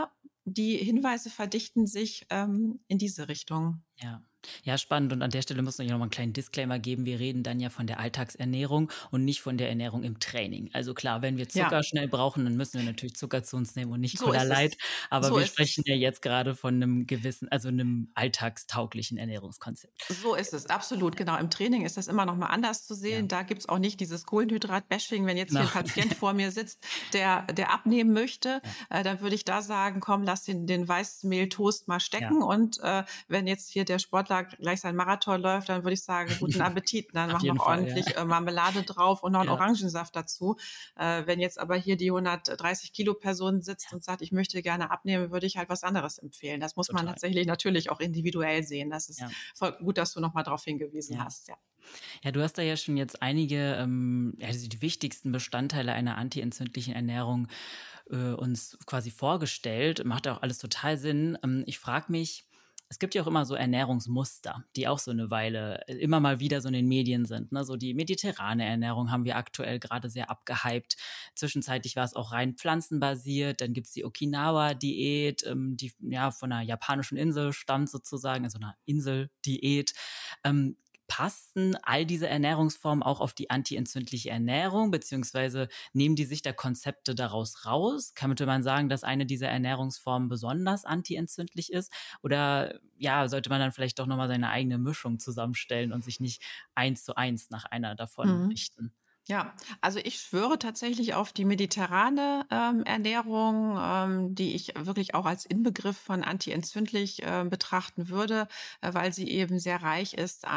die Hinweise verdichten sich in diese Richtung. Ja. Ja, spannend. Und an der Stelle muss ich noch mal einen kleinen Disclaimer geben. Wir reden dann ja von der Alltagsernährung und nicht von der Ernährung im Training. Also klar, wenn wir Zucker Ja, schnell brauchen, dann müssen wir natürlich Zucker zu uns nehmen und nicht so Cola ist Light. es. Aber So wir ist sprechen es. ja jetzt gerade von einem gewissen, also einem alltagstauglichen Ernährungskonzept. So ist es, absolut, genau. Im Training ist das immer noch mal anders zu Ja, sehen. Da gibt's auch nicht dieses Kohlenhydrat-Bashing. Wenn jetzt hier genau. ein Patient vor mir sitzt, der abnehmen möchte, Ja, dann würde ich da sagen: „Komm, lass den Weißmehl-Toast mal ja, stecken.“ Und, wenn jetzt hier der Sportler gleich seinen Marathon läuft, dann würde ich sagen: „Guten Appetit.“ Dann auf mach jeden noch Fall, ja. ordentlich, Marmelade drauf und noch 'n Ja, Orangensaft dazu. Wenn jetzt aber hier die 130 Kilo Person sitzt ja, und sagt: „Ich möchte gerne abnehmen“, würde ich halt was anderes empfehlen. Das muss man total. tatsächlich natürlich auch individuell sehen. Das ist Ja, voll gut, dass du noch mal drauf hingewiesen ja. hast, ja. Ja, du hast da ja schon jetzt einige, also die wichtigsten Bestandteile einer antientzündlichen Ernährung uns quasi vorgestellt. Macht ja auch alles total Sinn. Ich frage mich, es gibt ja auch immer so Ernährungsmuster, die auch so eine Weile immer mal wieder so in den Medien sind. Ne? So die mediterrane Ernährung haben wir aktuell gerade sehr abgehypt. Zwischenzeitlich war es auch rein pflanzenbasiert. Dann gibt's die Okinawa-Diät, die ja von einer japanischen Insel stammt sozusagen, also einer Inseldiät. Ähm, Passen all diese Ernährungsformen auch auf die antientzündliche Ernährung, beziehungsweise nehmen die sich da Konzepte daraus raus? Könnte man sagen, dass eine dieser Ernährungsformen besonders antientzündlich ist? Oder ja, sollte man dann vielleicht doch nochmal seine eigene Mischung zusammenstellen und sich nicht eins zu eins nach einer davon Mhm. richten? Ja, also ich schwöre tatsächlich auf die mediterrane, Ernährung, die ich wirklich auch als Inbegriff von antientzündlich, betrachten würde, weil sie eben sehr reich ist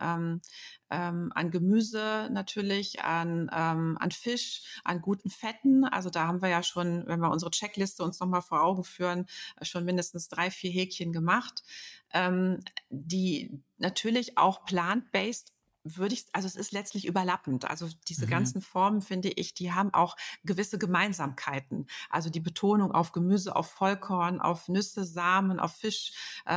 an Gemüse natürlich, an Fisch, an guten Fetten. Also da haben wir ja schon, wenn wir unsere Checkliste uns noch mal vor Augen führen, schon mindestens 3, 4 Häkchen gemacht. Die natürlich auch plant-based würde ich, also es ist letztlich überlappend. Also diese Mhm. ganzen Formen, finde ich, die haben auch gewisse Gemeinsamkeiten. Also die Betonung auf Gemüse, auf Vollkorn, auf Nüsse, Samen, auf Fisch,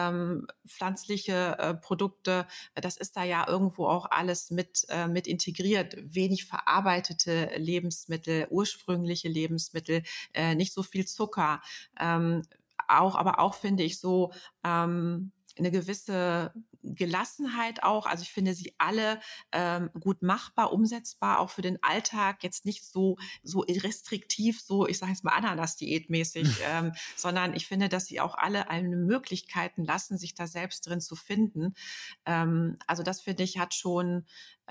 pflanzliche Produkte, das ist da ja irgendwo auch alles mit integriert. Wenig verarbeitete Lebensmittel, ursprüngliche Lebensmittel, nicht so viel Zucker. Aber auch finde ich so eine gewisse Gelassenheit auch. Also ich finde sie alle gut machbar, umsetzbar, auch für den Alltag. Jetzt nicht so restriktiv, so ich sage jetzt mal Ananas-Diät-mäßig, sondern ich finde, dass sie auch alle eine Möglichkeiten lassen, sich da selbst drin zu finden. Also das finde ich hat schon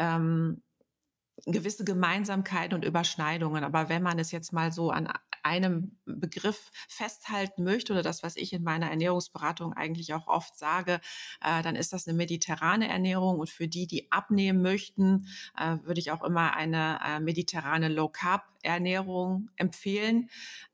gewisse Gemeinsamkeiten und Überschneidungen. Aber wenn man es jetzt mal so an einem Begriff festhalten möchte oder das, was ich in meiner Ernährungsberatung eigentlich auch oft sage, dann ist das eine mediterrane Ernährung. Und für die, die abnehmen möchten, würde ich auch immer eine mediterrane Low-Carb-Ernährung empfehlen.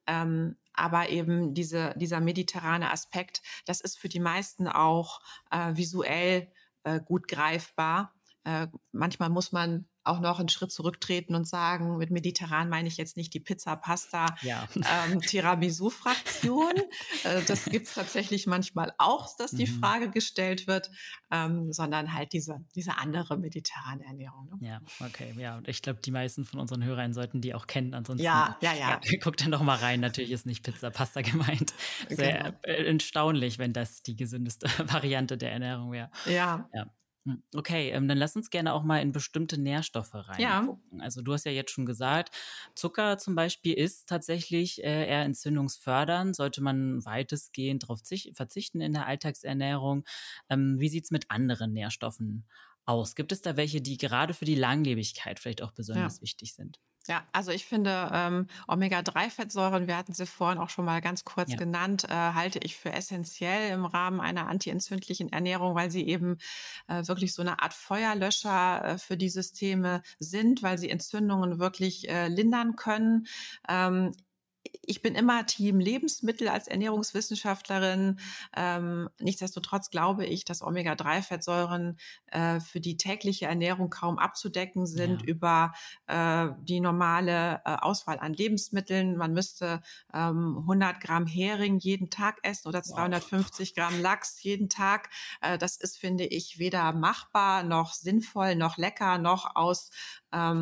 Aber eben dieser mediterrane Aspekt, das ist für die meisten auch visuell gut greifbar. Manchmal muss man auch noch einen Schritt zurücktreten und sagen, mit mediterran meine ich jetzt nicht die Pizza, Pasta, Ja. Tiramisu-Fraktion. Das gibt's tatsächlich manchmal auch, dass die Mhm. Frage gestellt wird, sondern halt diese andere mediterrane Ernährung. Ne? Ja, okay, ja. Und ich glaube, die meisten von unseren Hörern sollten die auch kennen. Ansonsten, Ja, ja, ja, ja, guckt dann doch mal rein. Natürlich ist nicht Pizza, Pasta gemeint. Sehr genau. erstaunlich, wenn das die gesündeste Variante der Ernährung wäre. Ja, Ja. Okay, dann lass uns gerne auch mal in bestimmte Nährstoffe ja. reingucken. Also du hast ja jetzt schon gesagt, Zucker zum Beispiel ist tatsächlich eher entzündungsfördernd, sollte man weitestgehend darauf verzichten in der Alltagsernährung. Wie sieht's mit anderen Nährstoffen aus? Gibt es da welche, die gerade für die Langlebigkeit vielleicht auch Ja. besonders wichtig sind? Ja, also ich finde, Omega-3-Fettsäuren, wir hatten sie vorhin auch schon mal ganz kurz Ja, genannt, halte ich für essentiell im Rahmen einer antientzündlichen Ernährung, weil sie eben wirklich so eine Art Feuerlöscher für die Systeme sind, weil sie Entzündungen wirklich lindern können. Ähm, Ich bin immer Team Lebensmittel als Ernährungswissenschaftlerin. Nichtsdestotrotz glaube ich, dass Omega-3-Fettsäuren für die tägliche Ernährung kaum abzudecken sind ja. über die normale Auswahl an Lebensmitteln. Man müsste 100 Gramm Hering jeden Tag essen oder Wow. 250 Gramm Lachs jeden Tag. Das ist, finde ich, weder machbar noch sinnvoll noch lecker noch aus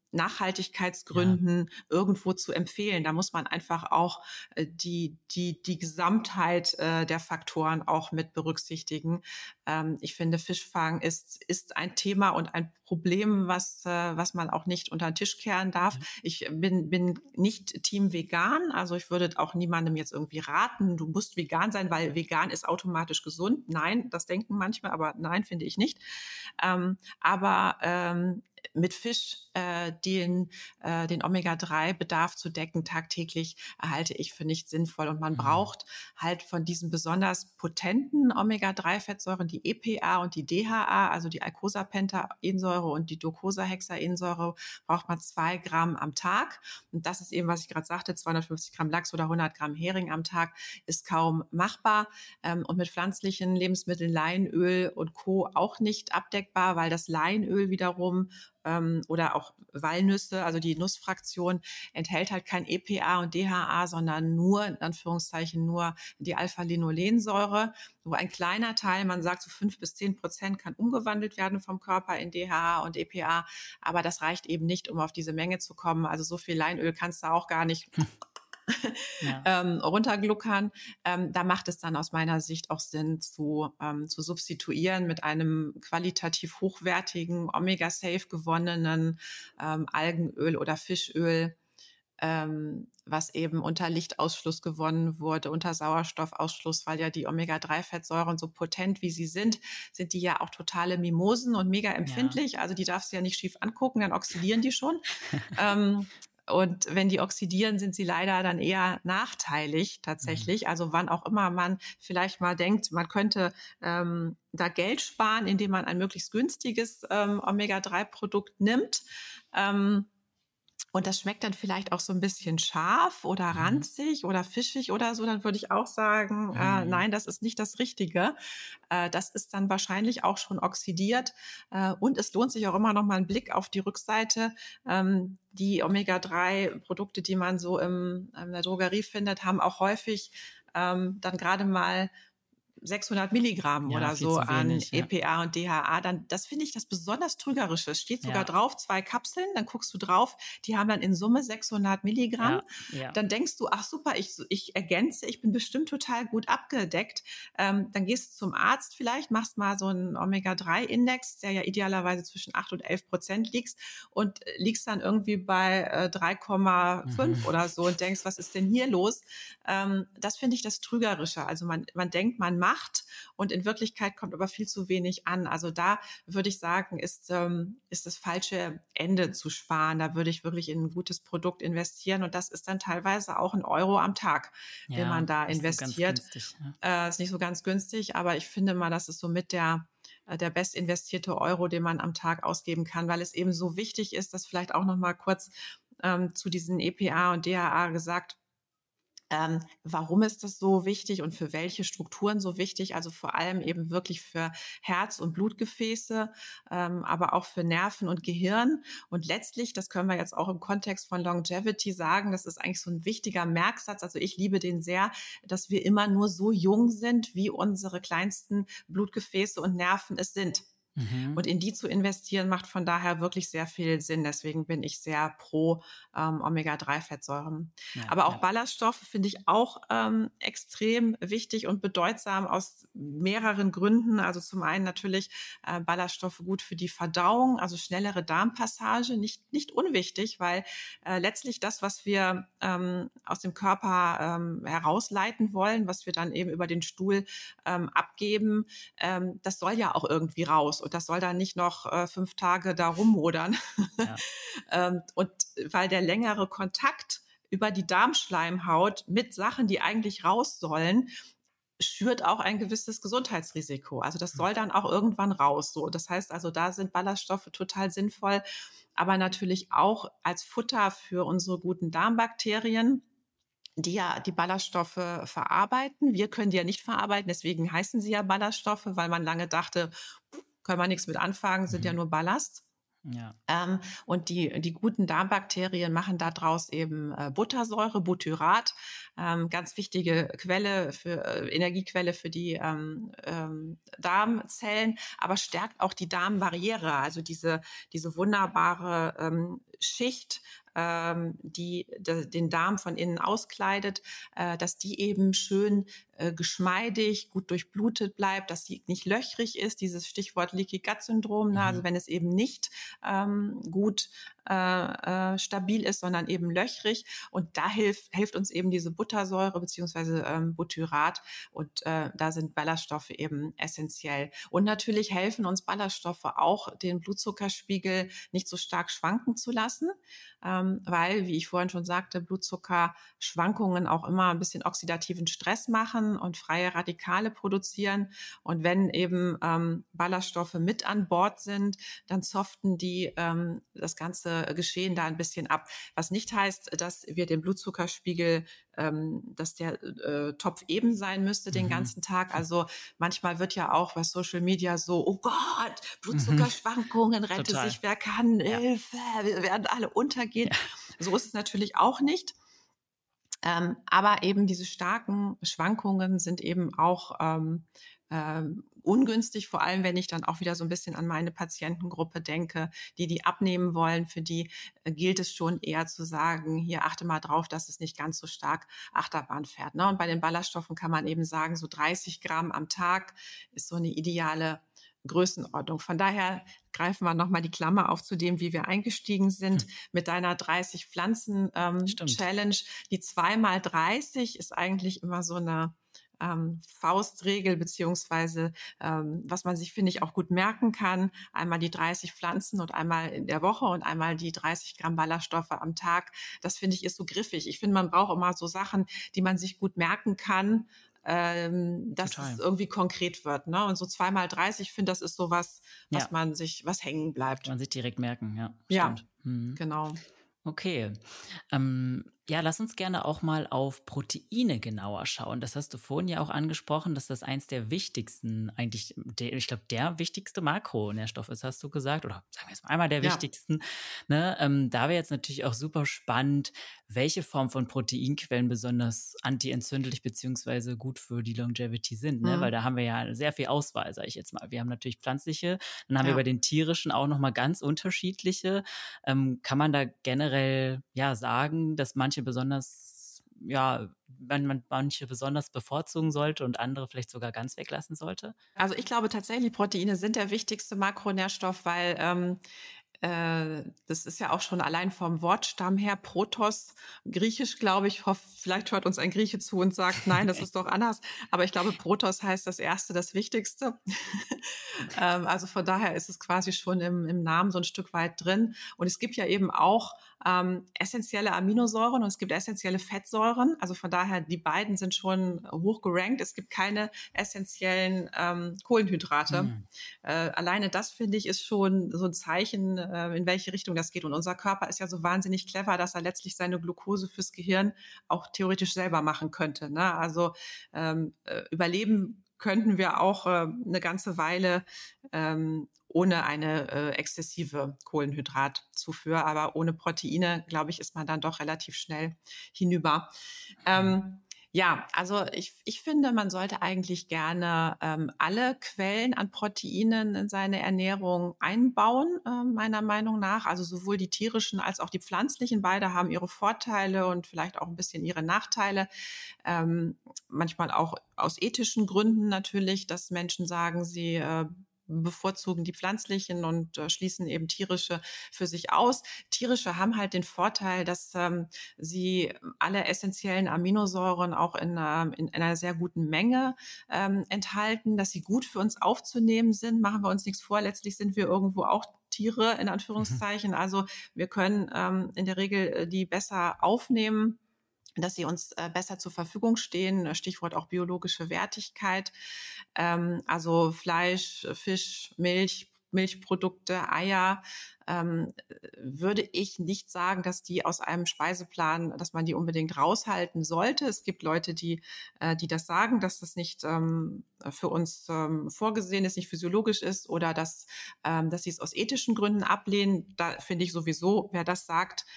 Nachhaltigkeitsgründen irgendwo zu empfehlen. Da muss man einfach auch die Gesamtheit der Faktoren auch mit berücksichtigen. Ich finde, Fischfang ist ein Thema und ein Problem, was man auch nicht unter den Tisch kehren darf. Ich bin nicht Team vegan, also ich würde auch niemandem jetzt irgendwie raten, du musst vegan sein, weil vegan ist automatisch gesund. Nein, das denken manchmal, aber nein, finde ich nicht. Aber mit Fisch den Omega-3-Bedarf zu decken tagtäglich, halte ich für nicht sinnvoll. Und man braucht halt von diesen besonders potenten Omega-3-Fettsäuren, die EPA und die DHA, also die Eicosapentaensäure und die Docosahexaensäure, braucht man 2 Gramm am Tag. Und das ist eben, was ich gerade sagte, 250 Gramm Lachs oder 100 Gramm Hering am Tag ist kaum machbar. Und mit pflanzlichen Lebensmitteln, Leinöl und Co. auch nicht abdeckbar, weil das Leinöl wiederum oder auch Walnüsse, also die Nussfraktion, enthält halt kein EPA und DHA, sondern nur, in Anführungszeichen, nur die Alpha-Linolensäure, wo ein kleiner Teil, man sagt so 5-10%, kann umgewandelt werden vom Körper in DHA und EPA, aber das reicht eben nicht, um auf diese Menge zu kommen. Also so viel Leinöl kannst du auch gar nicht runtergluckern. Da macht es dann aus meiner Sicht auch Sinn, zu substituieren mit einem qualitativ hochwertigen, Omega-Safe gewonnenen Algenöl oder Fischöl, was eben unter Lichtausschluss gewonnen wurde, unter Sauerstoffausschluss, weil ja die Omega-3-Fettsäuren so potent wie sie sind die ja auch totale Mimosen und mega empfindlich. Ja. Also die darfst du ja nicht schief angucken, dann oxidieren die schon. Und wenn die oxidieren, sind sie leider dann eher nachteilig tatsächlich. Also wann auch immer man vielleicht mal denkt, man könnte da Geld sparen, indem man ein möglichst günstiges Omega-3-Produkt nimmt. Und das schmeckt dann vielleicht auch so ein bisschen scharf oder ranzig oder fischig oder so, dann würde ich auch sagen, nein, das ist nicht das Richtige. Das ist dann wahrscheinlich auch schon oxidiert. Und es lohnt sich auch immer noch mal ein Blick auf die Rückseite. Die Omega-3-Produkte, die man so in der Drogerie findet, haben auch häufig dann gerade mal 600 Milligramm oder so wenig, an EPA und DHA, dann, das finde ich das besonders Trügerische. Es steht sogar drauf, 2 Kapseln, dann guckst du drauf, die haben dann in Summe 600 Milligramm. Dann denkst du, ach super, ich ergänze, ich bin bestimmt total gut abgedeckt. Dann gehst du zum Arzt vielleicht, machst mal so einen Omega-3-Index, der ja idealerweise zwischen 8 und 11% liegt und liegst dann irgendwie bei 3,5 oder so und denkst, was ist denn hier los? Das finde ich das Trügerische. Also man denkt, man macht und in Wirklichkeit kommt aber viel zu wenig an. Also da würde ich sagen, ist das falsche Ende zu sparen. Da würde ich wirklich in ein gutes Produkt investieren und das ist dann teilweise auch 1 Euro am Tag, den man da investiert. Ist nicht so ganz günstig, aber ich finde mal, das ist so mit der best investierte Euro, den man am Tag ausgeben kann, weil es eben so wichtig ist, das vielleicht auch noch mal kurz zu diesen EPA und DHA gesagt. Warum ist das so wichtig und für welche Strukturen so wichtig? Also vor allem eben wirklich für Herz- und Blutgefäße, aber auch für Nerven und Gehirn. Und letztlich, das können wir jetzt auch im Kontext von Longevity sagen, das ist eigentlich so ein wichtiger Merksatz. Also ich liebe den sehr, dass wir immer nur so jung sind, wie unsere kleinsten Blutgefäße und Nerven es sind. Und in die zu investieren, macht von daher wirklich sehr viel Sinn. Deswegen bin ich sehr pro Omega-3-Fettsäuren. Aber auch Ballaststoffe finde ich auch extrem wichtig und bedeutsam aus mehreren Gründen. Also zum einen natürlich Ballaststoffe gut für die Verdauung, also schnellere Darmpassage, nicht unwichtig, weil letztlich das, was wir aus dem Körper herausleiten wollen, was wir dann eben über den Stuhl abgeben, das soll ja auch irgendwie raus. Und das soll dann nicht noch 5 Tage da rummodern. Und weil der längere Kontakt über die Darmschleimhaut mit Sachen, die eigentlich raus sollen, schürt auch ein gewisses Gesundheitsrisiko. Also das soll dann auch irgendwann raus. So, das heißt also, da sind Ballaststoffe total sinnvoll, aber natürlich auch als Futter für unsere guten Darmbakterien, die ja die Ballaststoffe verarbeiten. Wir können die ja nicht verarbeiten, deswegen heißen sie ja Ballaststoffe, weil man lange dachte, können wir nichts mit anfangen, sind ja nur Ballast. Ja. Und die guten Darmbakterien machen daraus eben Buttersäure, Butyrat, ganz wichtige Quelle Energiequelle für die Darmzellen, aber stärkt auch die Darmbarriere, also diese wunderbare Schicht, die den Darm von innen auskleidet, dass die eben schön geschmeidig, gut durchblutet bleibt, dass sie nicht löchrig ist, dieses Stichwort Leaky Gut Syndrom, ne? Also wenn es eben nicht gut stabil ist, sondern eben löchrig. Und da hilft uns eben diese Buttersäure beziehungsweise Butyrat. Und da sind Ballaststoffe eben essentiell. Und natürlich helfen uns Ballaststoffe auch, den Blutzuckerspiegel nicht so stark schwanken zu lassen, weil, wie ich vorhin schon sagte, Blutzuckerschwankungen auch immer ein bisschen oxidativen Stress machen und freie Radikale produzieren. Und wenn eben Ballaststoffe mit an Bord sind, dann soften die das ganze Geschehen da ein bisschen ab. Was nicht heißt, dass wir den Blutzuckerspiegel, dass der Topf eben sein müsste den ganzen Tag. Also manchmal wird ja auch bei Social Media so, oh Gott, Blutzuckerschwankungen, rette Total. sich, wer kann, Ja. Hilfe, wir werden alle untergehen. So ist es natürlich auch nicht. Aber eben diese starken Schwankungen sind eben auch ungünstig, vor allem wenn ich dann auch wieder so ein bisschen an meine Patientengruppe denke, die abnehmen wollen. Für die gilt es schon eher zu sagen, hier achte mal drauf, dass es nicht ganz so stark Achterbahn fährt. Ne? Und bei den Ballaststoffen kann man eben sagen, so 30 Gramm am Tag ist so eine ideale Größenordnung. Von daher greifen wir nochmal die Klammer auf zu dem, wie wir eingestiegen sind mit deiner 30 Pflanzen Stimmt. Challenge. Die 2x30 ist eigentlich immer so eine Faustregel, beziehungsweise was man sich, finde ich, auch gut merken kann. Einmal die 30 Pflanzen und einmal in der Woche und einmal die 30 Gramm Ballaststoffe am Tag. Das, finde ich, ist so griffig. Ich finde, man braucht immer so Sachen, die man sich gut merken kann, dass Total. es irgendwie konkret wird. Ne? Und so 2x30, ich finde, das ist so was Ja. was hängen bleibt. Kann man sich direkt merken, ja, Ja, stimmt. Mhm. genau. Okay. Ja, lass uns gerne auch mal auf Proteine genauer schauen. Das hast du vorhin ja auch angesprochen, dass das eins der wichtigsten, eigentlich, ich glaube, der wichtigste Makronährstoff ist, hast du gesagt, oder sagen wir jetzt mal einmal der Ja. wichtigsten. Ne? Da wäre jetzt natürlich auch super spannend, welche Form von Proteinquellen besonders antientzündlich beziehungsweise gut für die Longevity sind, ne? Weil da haben wir ja sehr viel Auswahl, sage ich jetzt mal. Wir haben natürlich pflanzliche, dann haben wir Ja. bei den tierischen auch nochmal ganz unterschiedliche. Kann man da generell ja sagen, dass manche besonders, ja, wenn man manche besonders bevorzugen sollte und andere vielleicht sogar ganz weglassen sollte? Also ich glaube tatsächlich, Proteine sind der wichtigste Makronährstoff, weil das ist ja auch schon allein vom Wortstamm her, Protos, griechisch, glaube ich, vielleicht hört uns ein Grieche zu und sagt, nein, das ist doch anders. Aber ich glaube, Protos heißt das Erste, das Wichtigste. Also von daher ist es quasi schon im Namen so ein Stück weit drin. Und es gibt ja eben auch essentielle Aminosäuren und es gibt essentielle Fettsäuren. Also von daher, die beiden sind schon hoch gerankt. Es gibt keine essentiellen Kohlenhydrate. Alleine das, finde ich, ist schon so ein Zeichen, in welche Richtung das geht. Und unser Körper ist ja so wahnsinnig clever, dass er letztlich seine Glucose fürs Gehirn auch theoretisch selber machen könnte. Ne? Also überleben könnten wir auch eine ganze Weile ohne eine exzessive Kohlenhydratzufuhr. Aber ohne Proteine, glaube ich, ist man dann doch relativ schnell hinüber. Ja, also ich finde, man sollte eigentlich gerne alle Quellen an Proteinen in seine Ernährung einbauen, meiner Meinung nach. Also sowohl die tierischen als auch die pflanzlichen. Beide haben ihre Vorteile und vielleicht auch ein bisschen ihre Nachteile. Manchmal auch aus ethischen Gründen natürlich, dass Menschen sagen, sie bevorzugen die pflanzlichen und schließen eben tierische für sich aus. Tierische haben halt den Vorteil, dass sie alle essentiellen Aminosäuren auch in einer sehr guten Menge enthalten, dass sie gut für uns aufzunehmen sind. Machen wir uns nichts vor, letztlich sind wir irgendwo auch Tiere in Anführungszeichen. Also wir können in der Regel die besser aufnehmen, dass sie uns besser zur Verfügung stehen. Stichwort auch biologische Wertigkeit. Also Fleisch, Fisch, Milch, Milchprodukte, Eier, würde ich nicht sagen, dass die aus einem Speiseplan, dass man die unbedingt raushalten sollte. Es gibt Leute, die das sagen, dass das nicht für uns vorgesehen ist, nicht physiologisch ist oder dass sie es aus ethischen Gründen ablehnen. Da finde ich sowieso, wer das sagt,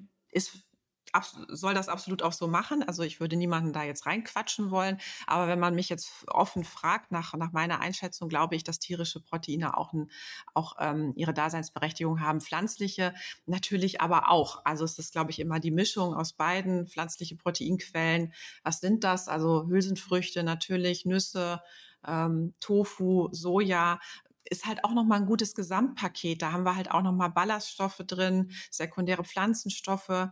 soll das absolut auch so machen. Also ich würde niemanden da jetzt reinquatschen wollen. Aber wenn man mich jetzt offen fragt nach meiner Einschätzung, glaube ich, dass tierische Proteine auch ihre Daseinsberechtigung haben. Pflanzliche natürlich aber auch. Also es ist, glaube ich, immer die Mischung aus beiden. Pflanzliche Proteinquellen. Was sind das? Also Hülsenfrüchte natürlich, Nüsse, Tofu, Soja, ist halt auch nochmal ein gutes Gesamtpaket. Da haben wir halt auch nochmal Ballaststoffe drin, sekundäre Pflanzenstoffe.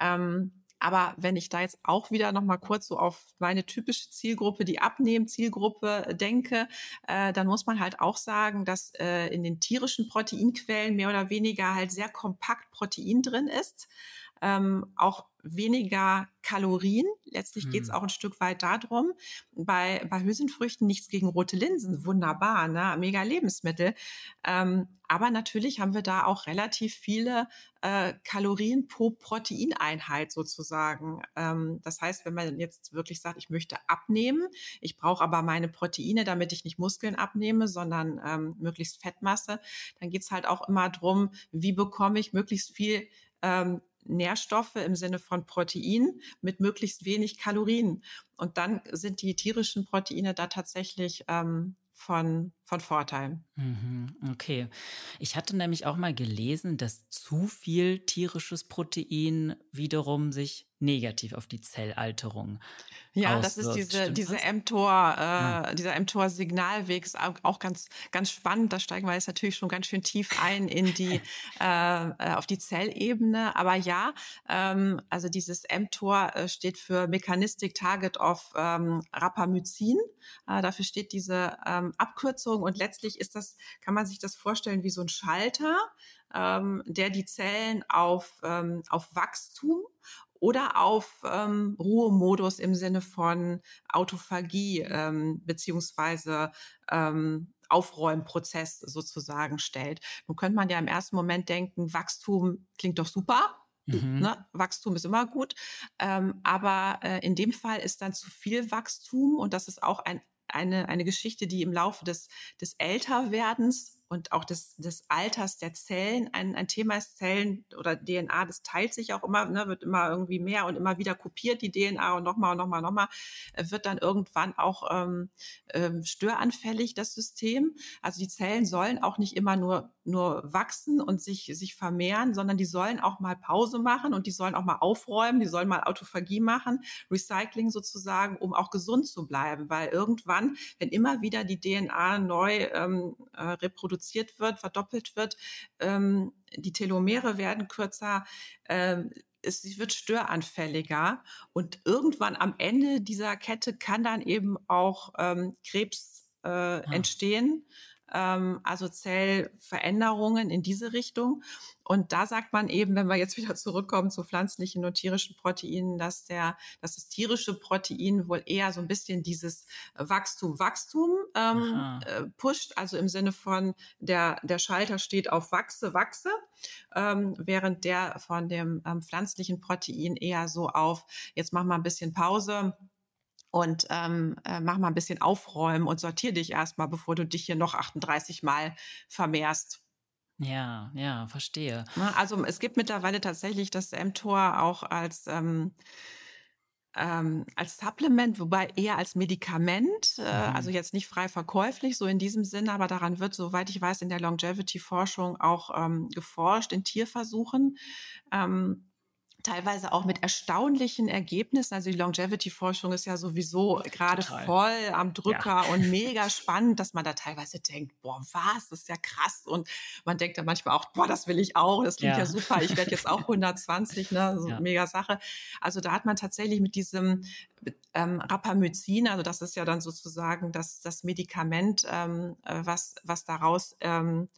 Aber wenn ich da jetzt auch wieder nochmal kurz so auf meine typische Zielgruppe, die Abnehmen-Zielgruppe denke, dann muss man halt auch sagen, dass in den tierischen Proteinquellen mehr oder weniger halt sehr kompakt Protein drin ist. Auch weniger Kalorien. Letztlich geht es auch ein Stück weit darum. Bei Hülsenfrüchten nichts gegen rote Linsen, wunderbar, ne? Mega Lebensmittel. Aber natürlich haben wir da auch relativ viele Kalorien pro Proteineinheit sozusagen. Das heißt, wenn man jetzt wirklich sagt, ich möchte abnehmen, ich brauche aber meine Proteine, damit ich nicht Muskeln abnehme, sondern möglichst Fettmasse, dann geht es halt auch immer darum, wie bekomme ich möglichst viel Nährstoffe im Sinne von Protein mit möglichst wenig Kalorien. Und dann sind die tierischen Proteine da tatsächlich von Vorteil. Okay. Ich hatte nämlich auch mal gelesen, dass zu viel tierisches Protein wiederum sich negativ auf die Zellalterung Ja, das ist auswirkt. Stimmt das? Ah. dieser mTOR-Signalweg ist auch ganz, ganz spannend. Da steigen wir jetzt natürlich schon ganz schön tief ein in auf die Zellebene. Aber ja, also dieses mTOR steht für Mechanistic Target of Rapamycin. Dafür steht diese Abkürzung und letztlich kann man sich das vorstellen wie so ein Schalter, der die Zellen auf Wachstum oder auf Ruhemodus im Sinne von Autophagie beziehungsweise Aufräumprozess sozusagen stellt. Nun könnte man ja im ersten Moment denken, Wachstum klingt doch super. Ne? Wachstum ist immer gut. Aber in dem Fall ist dann zu viel Wachstum und das ist auch eine Geschichte, die im Laufe des Älterwerdens und auch des Alters der Zellen ein Thema ist. Zellen oder DNA, das teilt sich auch immer, ne, wird immer irgendwie mehr und immer wieder kopiert die DNA und nochmal, wird dann irgendwann auch störanfällig, das System. Also die Zellen sollen auch nicht immer nur wachsen und sich vermehren, sondern die sollen auch mal Pause machen und die sollen auch mal aufräumen, die sollen mal Autophagie machen, Recycling sozusagen, um auch gesund zu bleiben, weil irgendwann, wenn immer wieder die DNA neu reproduziert wird, verdoppelt wird, die Telomere werden kürzer, es wird störanfälliger und irgendwann am Ende dieser Kette kann dann eben auch Krebs entstehen, also Zellveränderungen in diese Richtung. Und da sagt man eben, wenn wir jetzt wieder zurückkommen zu pflanzlichen und tierischen Proteinen, dass das tierische Protein wohl eher so ein bisschen dieses Wachstum pusht, also im Sinne von der Schalter steht auf Wachse, während der von dem pflanzlichen Protein eher so auf, jetzt mach mal ein bisschen Pause, und mach mal ein bisschen aufräumen und sortier dich erstmal, bevor du dich hier noch 38 Mal vermehrst. Ja, ja, verstehe. Ne? Also es gibt mittlerweile tatsächlich das mTOR auch als Supplement, wobei eher als Medikament, also jetzt nicht frei verkäuflich, so in diesem Sinne, aber daran wird, soweit ich weiß, in der Longevity-Forschung auch geforscht in Tierversuchen. Teilweise auch mit erstaunlichen Ergebnissen. Also die Longevity-Forschung ist ja sowieso gerade Total. voll am Drücker Ja. und mega spannend, dass man da teilweise denkt, boah, was, das ist ja krass. Und man denkt dann manchmal auch, boah, das will ich auch, das klingt ja Ja. super, ich werde jetzt auch 120, ne, so Ja. mega Sache. Also da hat man tatsächlich mit diesem Rapamycin, also das ist ja dann sozusagen das Medikament, was daraus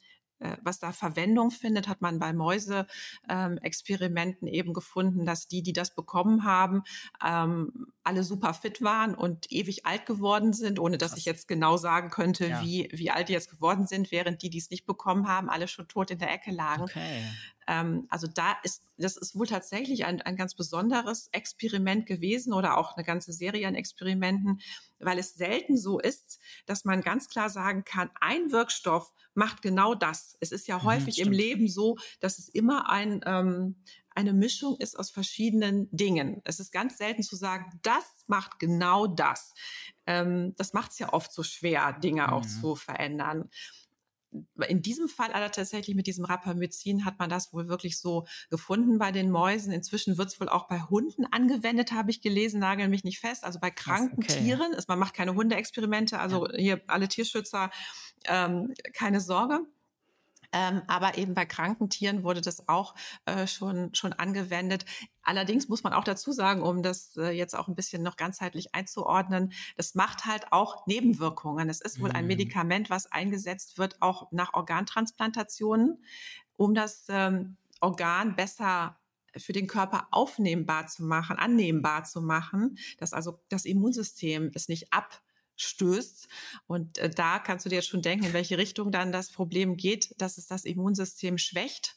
was da Verwendung findet, hat man bei Mäuse-Experimenten eben gefunden, dass die das bekommen haben, alle super fit waren und ewig alt geworden sind, ohne dass ich Krass. jetzt genau sagen könnte, Ja. wie alt die jetzt geworden sind, während die es nicht bekommen haben, alle schon tot in der Ecke lagen. Okay. Also das ist wohl tatsächlich ein ganz besonderes Experiment gewesen oder auch eine ganze Serie an Experimenten, weil es selten so ist, dass man ganz klar sagen kann, ein Wirkstoff macht genau das. Es ist ja häufig im Stimmt. Leben so, dass es immer eine Mischung ist aus verschiedenen Dingen. Es ist ganz selten zu sagen, das macht genau das. Das macht es ja oft so schwer, Dinge auch zu verändern. In diesem Fall aber tatsächlich mit diesem Rapamycin hat man das wohl wirklich so gefunden bei den Mäusen. Inzwischen wird es wohl auch bei Hunden angewendet, habe ich gelesen, nageln mich nicht fest. Also bei kranken Tieren, man macht keine Hundeexperimente, also hier alle Tierschützer, keine Sorge. Aber eben bei kranken Tieren wurde das auch schon angewendet. Allerdings muss man auch dazu sagen, um das jetzt auch ein bisschen noch ganzheitlich einzuordnen, das macht halt auch Nebenwirkungen. Es ist wohl ein Medikament, was eingesetzt wird, auch nach Organtransplantationen, um das Organ besser für den Körper annehmbar zu machen, dass also das Immunsystem es nicht abstößt. Und da kannst du dir jetzt schon denken, in welche Richtung dann das Problem geht, dass es das Immunsystem schwächt.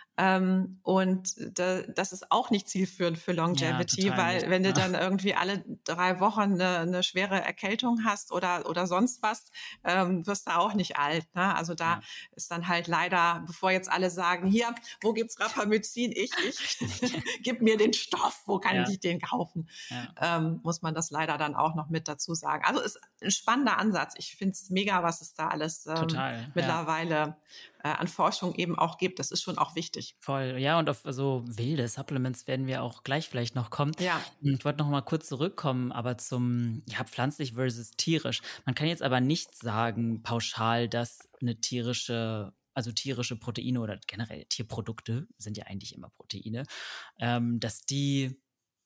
Und das ist auch nicht zielführend für Longevity, weil wenn du dann irgendwie alle 3 Wochen eine schwere Erkältung hast oder sonst was, wirst du auch nicht alt. Ne? Also da ist dann halt leider, bevor jetzt alle sagen, hier, wo gibt's Rapamycin? Ich gib mir den Stoff, wo kann ich den kaufen? Muss man das leider dann auch noch mit dazu sagen. Also ist ein spannender Ansatz. Ich finde es mega, was es da alles mittlerweile an Forschung eben auch gibt. Das ist schon auch wichtig. Voll, ja, und auf so wilde Supplements werden wir auch gleich vielleicht noch kommen. Ja. Ich wollte noch mal kurz zurückkommen, aber zum pflanzlich versus tierisch. Man kann jetzt aber nicht sagen pauschal, dass eine tierische Proteine oder generell Tierprodukte sind ja eigentlich immer Proteine, dass die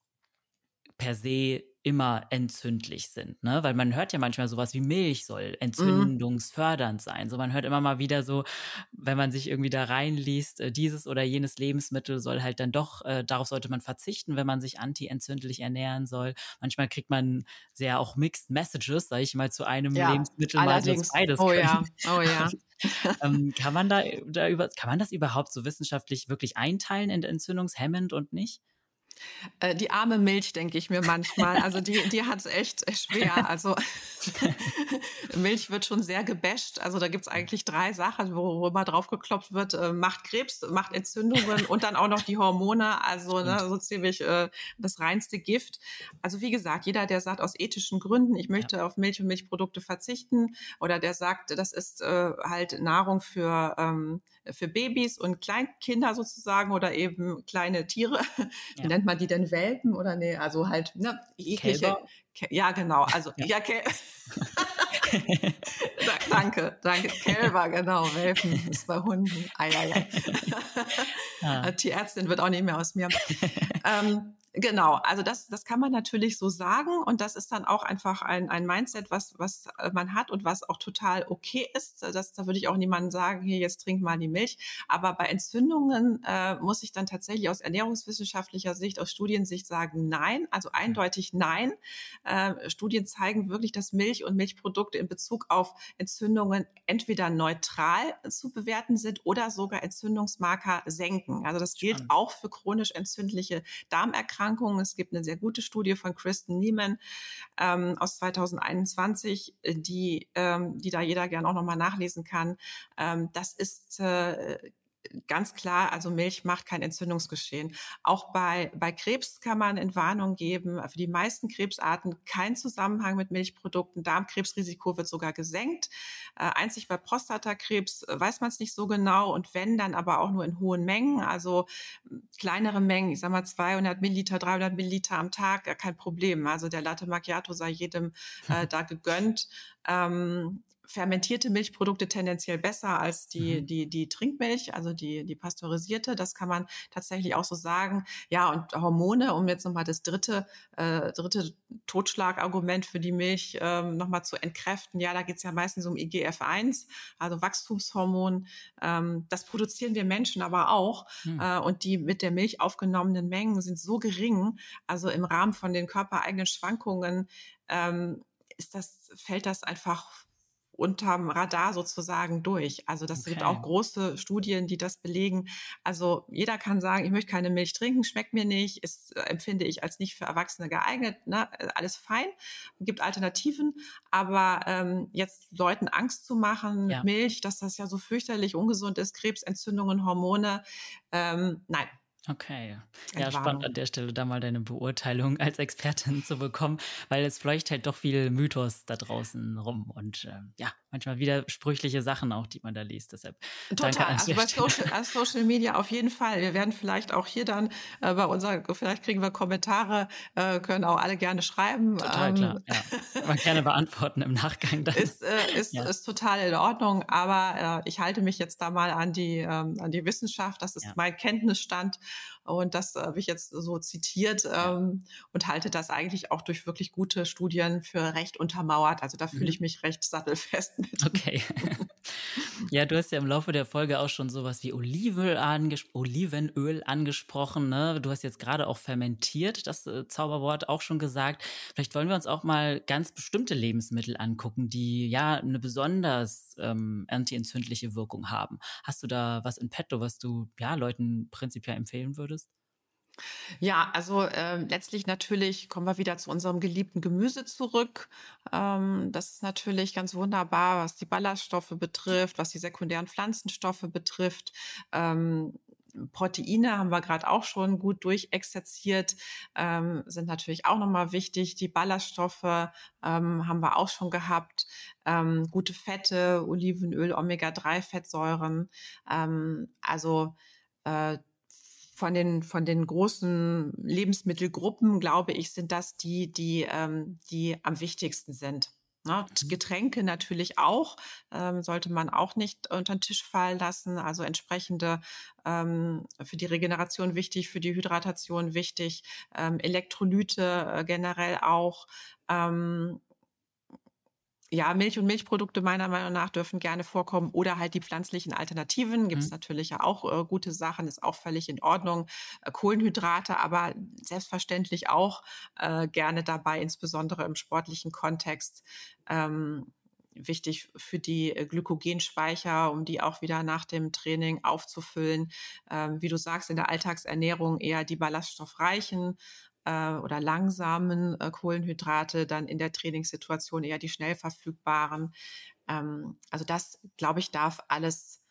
per se immer entzündlich sind, ne? Weil man hört ja manchmal sowas wie Milch soll entzündungsfördernd sein. So, man hört immer mal wieder so, wenn man sich irgendwie da reinliest, dieses oder jenes Lebensmittel soll halt dann doch, darauf sollte man verzichten, wenn man sich anti-entzündlich ernähren soll. Manchmal kriegt man sehr auch Mixed Messages, sage ich mal, zu einem Lebensmittel, allerdings. mal das beides können. Oh ja. Kann man kann man das überhaupt so wissenschaftlich wirklich einteilen in entzündungshemmend und nicht? Die arme Milch, denke ich mir manchmal. Also die hat es echt schwer. Also Milch wird schon sehr gebasht. Also da gibt's eigentlich 3 Sachen, wo immer drauf geklopft wird, macht Krebs, macht Entzündungen und dann auch noch die Hormone. Also so ziemlich das reinste Gift. Also wie gesagt, jeder, der sagt aus ethischen Gründen, ich möchte auf Milch und Milchprodukte verzichten, oder der sagt, das ist halt Nahrung für Babys und Kleinkinder sozusagen oder eben kleine Tiere. Wie nennt man die denn? Welpen oder nee? Also halt jegliche. Ja, genau. Also Danke. Kälber, genau. Welpen ist bei Hunden. Tierärztin wird auch nicht mehr aus mir. Genau, also das kann man natürlich so sagen, und das ist dann auch einfach ein Mindset, was man hat und was auch total okay ist. Da würde ich auch niemandem sagen, hier, jetzt trink mal die Milch. Aber bei Entzündungen muss ich dann tatsächlich aus ernährungswissenschaftlicher Sicht, aus Studiensicht sagen, nein, also eindeutig nein. Studien zeigen wirklich, dass Milch und Milchprodukte in Bezug auf Entzündungen entweder neutral zu bewerten sind oder sogar Entzündungsmarker senken. Also das gilt auch für chronisch entzündliche Darmerkrankungen. Es gibt eine sehr gute Studie von Kristen Niemann aus 2021, die da jeder gern auch nochmal nachlesen kann. Das ist ganz klar, also Milch macht kein Entzündungsgeschehen. Auch bei Krebs kann man Entwarnung geben. Für die meisten Krebsarten kein Zusammenhang mit Milchprodukten. Darmkrebsrisiko wird sogar gesenkt. Einzig bei Prostatakrebs weiß man es nicht so genau, und wenn, dann aber auch nur in hohen Mengen. Also kleinere Mengen, ich sag mal 200 Milliliter, 300 Milliliter am Tag, kein Problem. Also der Latte Macchiato sei jedem da gegönnt. fermentierte Milchprodukte tendenziell besser als Mhm. die Trinkmilch, also die pasteurisierte. Das kann man tatsächlich auch so sagen. Ja, und Hormone, um jetzt nochmal das dritte Totschlagargument für die Milch nochmal zu entkräften. Ja, da geht es ja meistens um IGF-1, also Wachstumshormon. Das produzieren wir Menschen aber auch. Hm. Und die mit der Milch aufgenommenen Mengen sind so gering, also im Rahmen von den körpereigenen Schwankungen, fällt das einfach unterm Radar sozusagen durch. Also das gibt Okay. auch große Studien, die das belegen. Also jeder kann sagen, ich möchte keine Milch trinken, schmeckt mir nicht, empfinde ich als nicht für Erwachsene geeignet, ne? Alles fein, gibt Alternativen, aber jetzt Leuten Angst zu machen mit Ja. Milch, dass das ja so fürchterlich ungesund ist, Krebsentzündungen, Hormone, nein, Okay. Ja, spannend an Entwarnung. der Stelle da mal deine Beurteilung als Expertin zu bekommen, weil es fleucht halt doch viel Mythos da draußen rum und ja, manchmal widersprüchliche Sachen auch, die man da liest. Deshalb danke Total. an Also der bei Stelle. Social Media auf jeden Fall. Wir werden vielleicht auch hier dann vielleicht kriegen wir Kommentare, können auch alle gerne schreiben. Total klar, ja. Kann man gerne beantworten im Nachgang dann. Ja, Ist total in Ordnung, aber ich halte mich jetzt da mal an die Wissenschaft. Das ist ja, mein Kenntnisstand und das habe ich jetzt so zitiert ja. und halte das eigentlich auch durch wirklich gute Studien für recht untermauert. Also da fühle Mhm. ich mich recht sattelfest mit. Okay. Ja, du hast ja im Laufe der Folge auch schon sowas wie Olivenöl angesprochen, ne? Du hast jetzt gerade auch fermentiert, das Zauberwort auch schon gesagt. Vielleicht wollen wir uns auch mal ganz bestimmte Lebensmittel angucken, die ja eine besonders antientzündliche Wirkung haben. Hast du da was in petto, was du ja Leuten prinzipiell empfehlen würdest? Ja, also letztlich natürlich kommen wir wieder zu unserem geliebten Gemüse zurück. Das ist natürlich ganz wunderbar, was die Ballaststoffe betrifft, was die sekundären Pflanzenstoffe betrifft. Ähm, Proteine haben wir gerade auch schon gut durchexerziert, sind natürlich auch nochmal wichtig. Die Ballaststoffe haben wir auch schon gehabt. Gute Fette, Olivenöl, Omega-3-Fettsäuren. Also von den großen Lebensmittelgruppen, glaube ich, sind das die am wichtigsten sind. Ne? Mhm. Getränke natürlich auch, sollte man auch nicht unter den Tisch fallen lassen. Also entsprechende für die Regeneration wichtig, für die Hydratation wichtig, Elektrolyte generell auch. Ähm, ja, Milch und Milchprodukte meiner Meinung nach dürfen gerne vorkommen oder halt die pflanzlichen Alternativen. Gibt's Mhm. natürlich ja auch gute Sachen, ist auch völlig in Ordnung. Kohlenhydrate aber selbstverständlich auch gerne dabei, insbesondere im sportlichen Kontext. Wichtig für die Glykogenspeicher, um die auch wieder nach dem Training aufzufüllen. Wie du sagst, in der Alltagsernährung eher die ballaststoffreichen oder langsamen Kohlenhydrate, dann in der Trainingssituation eher die schnell verfügbaren. Also das, glaube ich, darf alles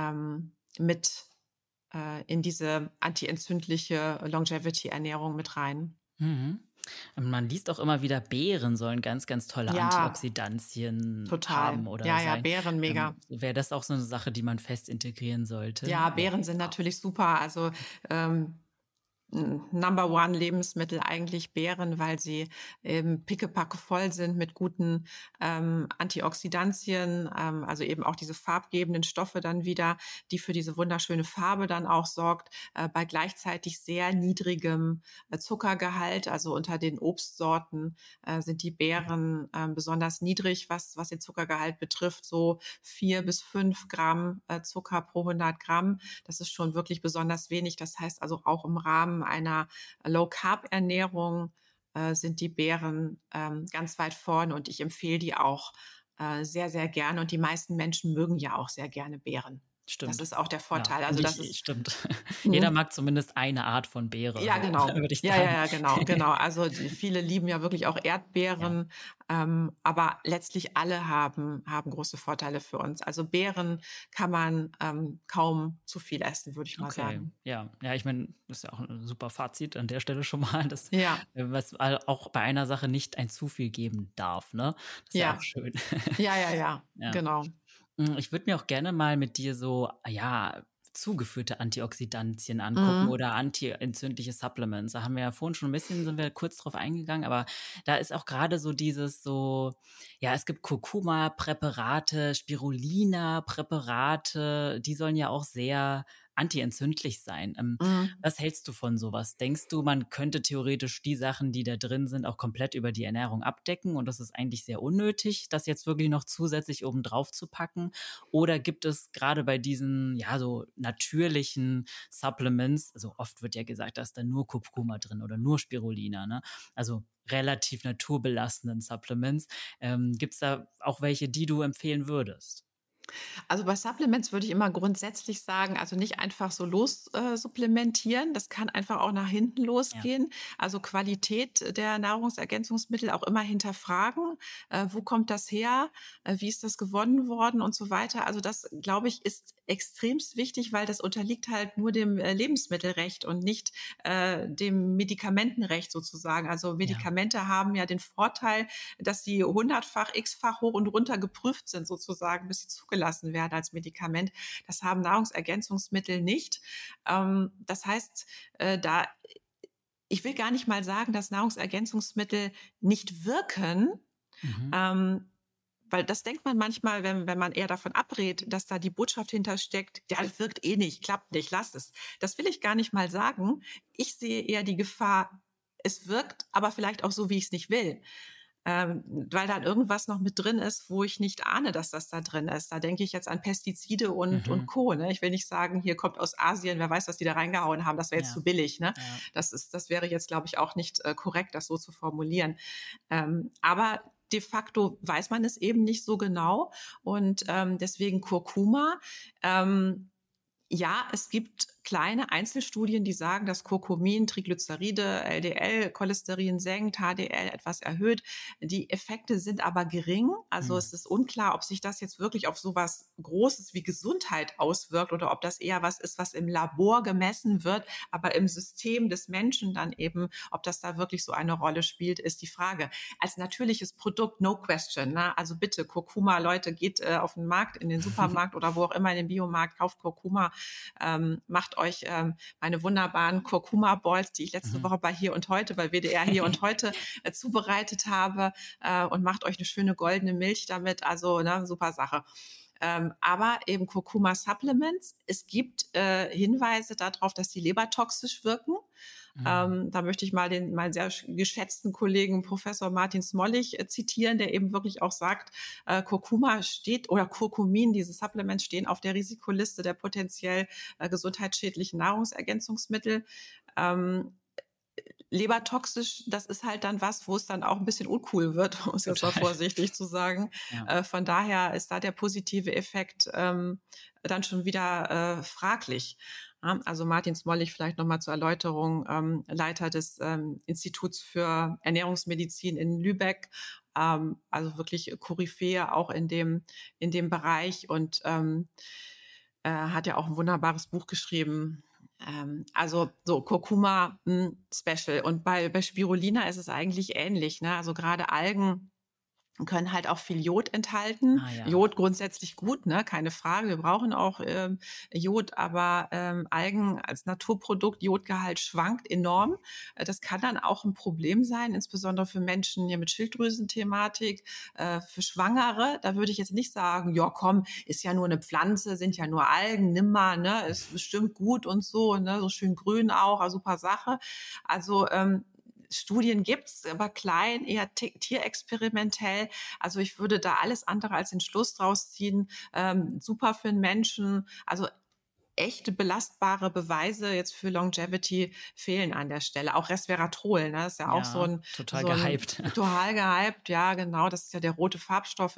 mit in diese antientzündliche Longevity-Ernährung mit rein. Mhm. Und man liest auch immer wieder, Beeren sollen ganz, ganz tolle Ja, Antioxidantien haben total. oder Ja, ja, sein. Beeren mega. Wäre das auch so eine Sache, die man fest integrieren sollte? Ja, Ja. Beeren sind natürlich super. Also ähm, Number One Lebensmittel eigentlich Beeren, weil sie eben pickepacke voll sind mit guten Antioxidantien, also eben auch diese farbgebenden Stoffe dann wieder, die für diese wunderschöne Farbe dann auch sorgt, bei gleichzeitig sehr niedrigem Zuckergehalt. Also unter den Obstsorten sind die Beeren besonders niedrig, was den Zuckergehalt betrifft, so 4 bis 5 Gramm Zucker pro 100 Gramm. Das ist schon wirklich besonders wenig. Das heißt also auch im Rahmen einer Low-Carb-Ernährung sind die Beeren ganz weit vorne und ich empfehle die auch sehr, sehr gerne. Und die meisten Menschen mögen ja auch sehr gerne Beeren. Das Stimmt. ist auch der Ja, Vorteil. Also finde das ich, ist, stimmt. Jeder mhm. mag zumindest eine Art von Beere, Ja, so genau. würde ich Ja, ja, sagen. ja, genau, genau. Also viele lieben ja wirklich auch Ja, Erdbeeren, aber letztlich alle haben große Vorteile für uns. Also Beeren kann man kaum zu viel essen, würde ich mal okay. sagen. Ja, ja, ich meine, das ist ja auch ein super Fazit an der Stelle schon mal, dass Ja, was auch bei einer Sache nicht ein zu viel geben darf, ne? Das ist ja auch ja, schön. ja, ja, ja, Ja. genau. Ich würde mir auch gerne mal mit dir so, ja, zugeführte Antioxidantien angucken oder antientzündliche Supplements. Da haben wir ja vorhin schon ein bisschen, sind wir kurz drauf eingegangen, aber da ist auch gerade so dieses so, ja, es gibt Kurkuma-Präparate, Spirulina-Präparate, die sollen ja auch sehr antientzündlich sein. Mhm. Was hältst du von sowas? Denkst du, man könnte theoretisch die Sachen, die da drin sind, auch komplett über die Ernährung abdecken und das ist eigentlich sehr unnötig, das jetzt wirklich noch zusätzlich oben drauf zu packen? Oder gibt es gerade bei diesen, ja, so natürlichen Supplements, also oft wird ja gesagt, da ist da nur Kurkuma drin oder nur Spirulina, ne? Also relativ naturbelassenen Supplements. Gibt es da auch welche, die du empfehlen würdest? Also bei Supplements würde ich immer grundsätzlich sagen, also nicht einfach so los supplementieren. Das kann einfach auch nach hinten Ja, losgehen. Also Qualität der Nahrungsergänzungsmittel auch immer hinterfragen. Wo kommt das her? Wie ist das gewonnen worden und so weiter? Also das, glaube ich, ist extremst wichtig, weil das unterliegt halt nur dem Lebensmittelrecht und nicht dem Medikamentenrecht sozusagen. Also ja, Medikamente haben ja den Vorteil, dass sie hundertfach, x-fach hoch und runter geprüft sind sozusagen, bis sie zugelassen werden als Medikament. Das haben Nahrungsergänzungsmittel nicht. Das heißt, da ich will gar nicht mal sagen, dass Nahrungsergänzungsmittel nicht wirken, mhm, ähm, weil das denkt man manchmal, wenn man eher davon abrät, dass da die Botschaft hintersteckt, ja, das wirkt eh nicht, klappt nicht, lass es. Das will ich gar nicht mal sagen. Ich sehe eher die Gefahr, es wirkt, aber vielleicht auch so, wie ich es nicht will. Weil da irgendwas noch mit drin ist, wo ich nicht ahne, dass das da drin ist. Da denke ich jetzt an Pestizide und mhm, Co. Ne? Ich will nicht sagen, hier kommt aus Asien, wer weiß, was die da reingehauen haben, das wäre jetzt ja, zu billig. Ne? ja, Das wäre jetzt, glaube ich, auch nicht korrekt, das so zu formulieren. Aber de facto weiß man es eben nicht so genau und deswegen Kurkuma. Ähm, ja, es gibt kleine Einzelstudien, die sagen, dass Kurkumin Triglyceride, LDL, Cholesterin senkt, HDL etwas erhöht. Die Effekte sind aber gering. Also hm, es ist unklar, ob sich das jetzt wirklich auf sowas Großes wie Gesundheit auswirkt oder ob das eher was ist, was im Labor gemessen wird, aber im System des Menschen dann eben, ob das da wirklich so eine Rolle spielt, ist die Frage. Als natürliches Produkt, no question. Ne? Also bitte, Kurkuma, Leute, geht auf den Markt, in den Supermarkt oder wo auch immer in den Biomarkt, kauft Kurkuma, macht euch meine wunderbaren Kurkuma-Balls, die ich letzte mhm. Woche bei Hier und Heute, bei WDR Hier und Heute zubereitet habe und macht euch eine schöne goldene Milch damit. Also ne, super Sache. Aber eben Kurkuma Supplements. Es gibt Hinweise darauf, dass die lebertoxisch wirken. Mhm. Da möchte ich mal meinen sehr geschätzten Kollegen Professor Martin Smollig zitieren, der eben wirklich auch sagt, Kurkuma steht oder Kurkumin, diese Supplements stehen auf der Risikoliste der potenziell gesundheitsschädlichen Nahrungsergänzungsmittel. Ähm, Lebertoxisch, das ist halt dann was, wo es dann auch ein bisschen uncool wird, um es jetzt mal Total. vorsichtig zu sagen. Ja. Von daher ist da der positive Effekt dann schon wieder fraglich. Ja, also Martin Smollig vielleicht nochmal zur Erläuterung, Leiter des Instituts für Ernährungsmedizin in Lübeck, also wirklich Koryphäe auch in dem Bereich und hat ja auch ein wunderbares Buch geschrieben. Also so Kurkuma Special. Und bei Spirulina ist es eigentlich ähnlich. Ne? Also gerade Algen können halt auch viel Jod enthalten. Ah ja. Jod grundsätzlich gut, ne? Keine Frage. Wir brauchen auch Jod, aber Algen als Naturprodukt, Jodgehalt schwankt enorm. Das kann dann auch ein Problem sein, insbesondere für Menschen hier mit Schilddrüsenthematik, für Schwangere. Da würde ich jetzt nicht sagen, ja komm, ist ja nur eine Pflanze, sind ja nur Algen, nimm mal, ne? Ist bestimmt gut und so, ne? So schön grün auch, eine super Sache. Also Studien gibt's, aber klein, eher tierexperimentell. Also ich würde da alles andere als den Schluss draus ziehen. Super für den Menschen. Also echte belastbare Beweise jetzt für Longevity fehlen an der Stelle. Auch Resveratrol, ne? Das ist ja auch Ja, total so ein gehypt. total gehypt. Ja, genau. Das ist ja der rote Farbstoff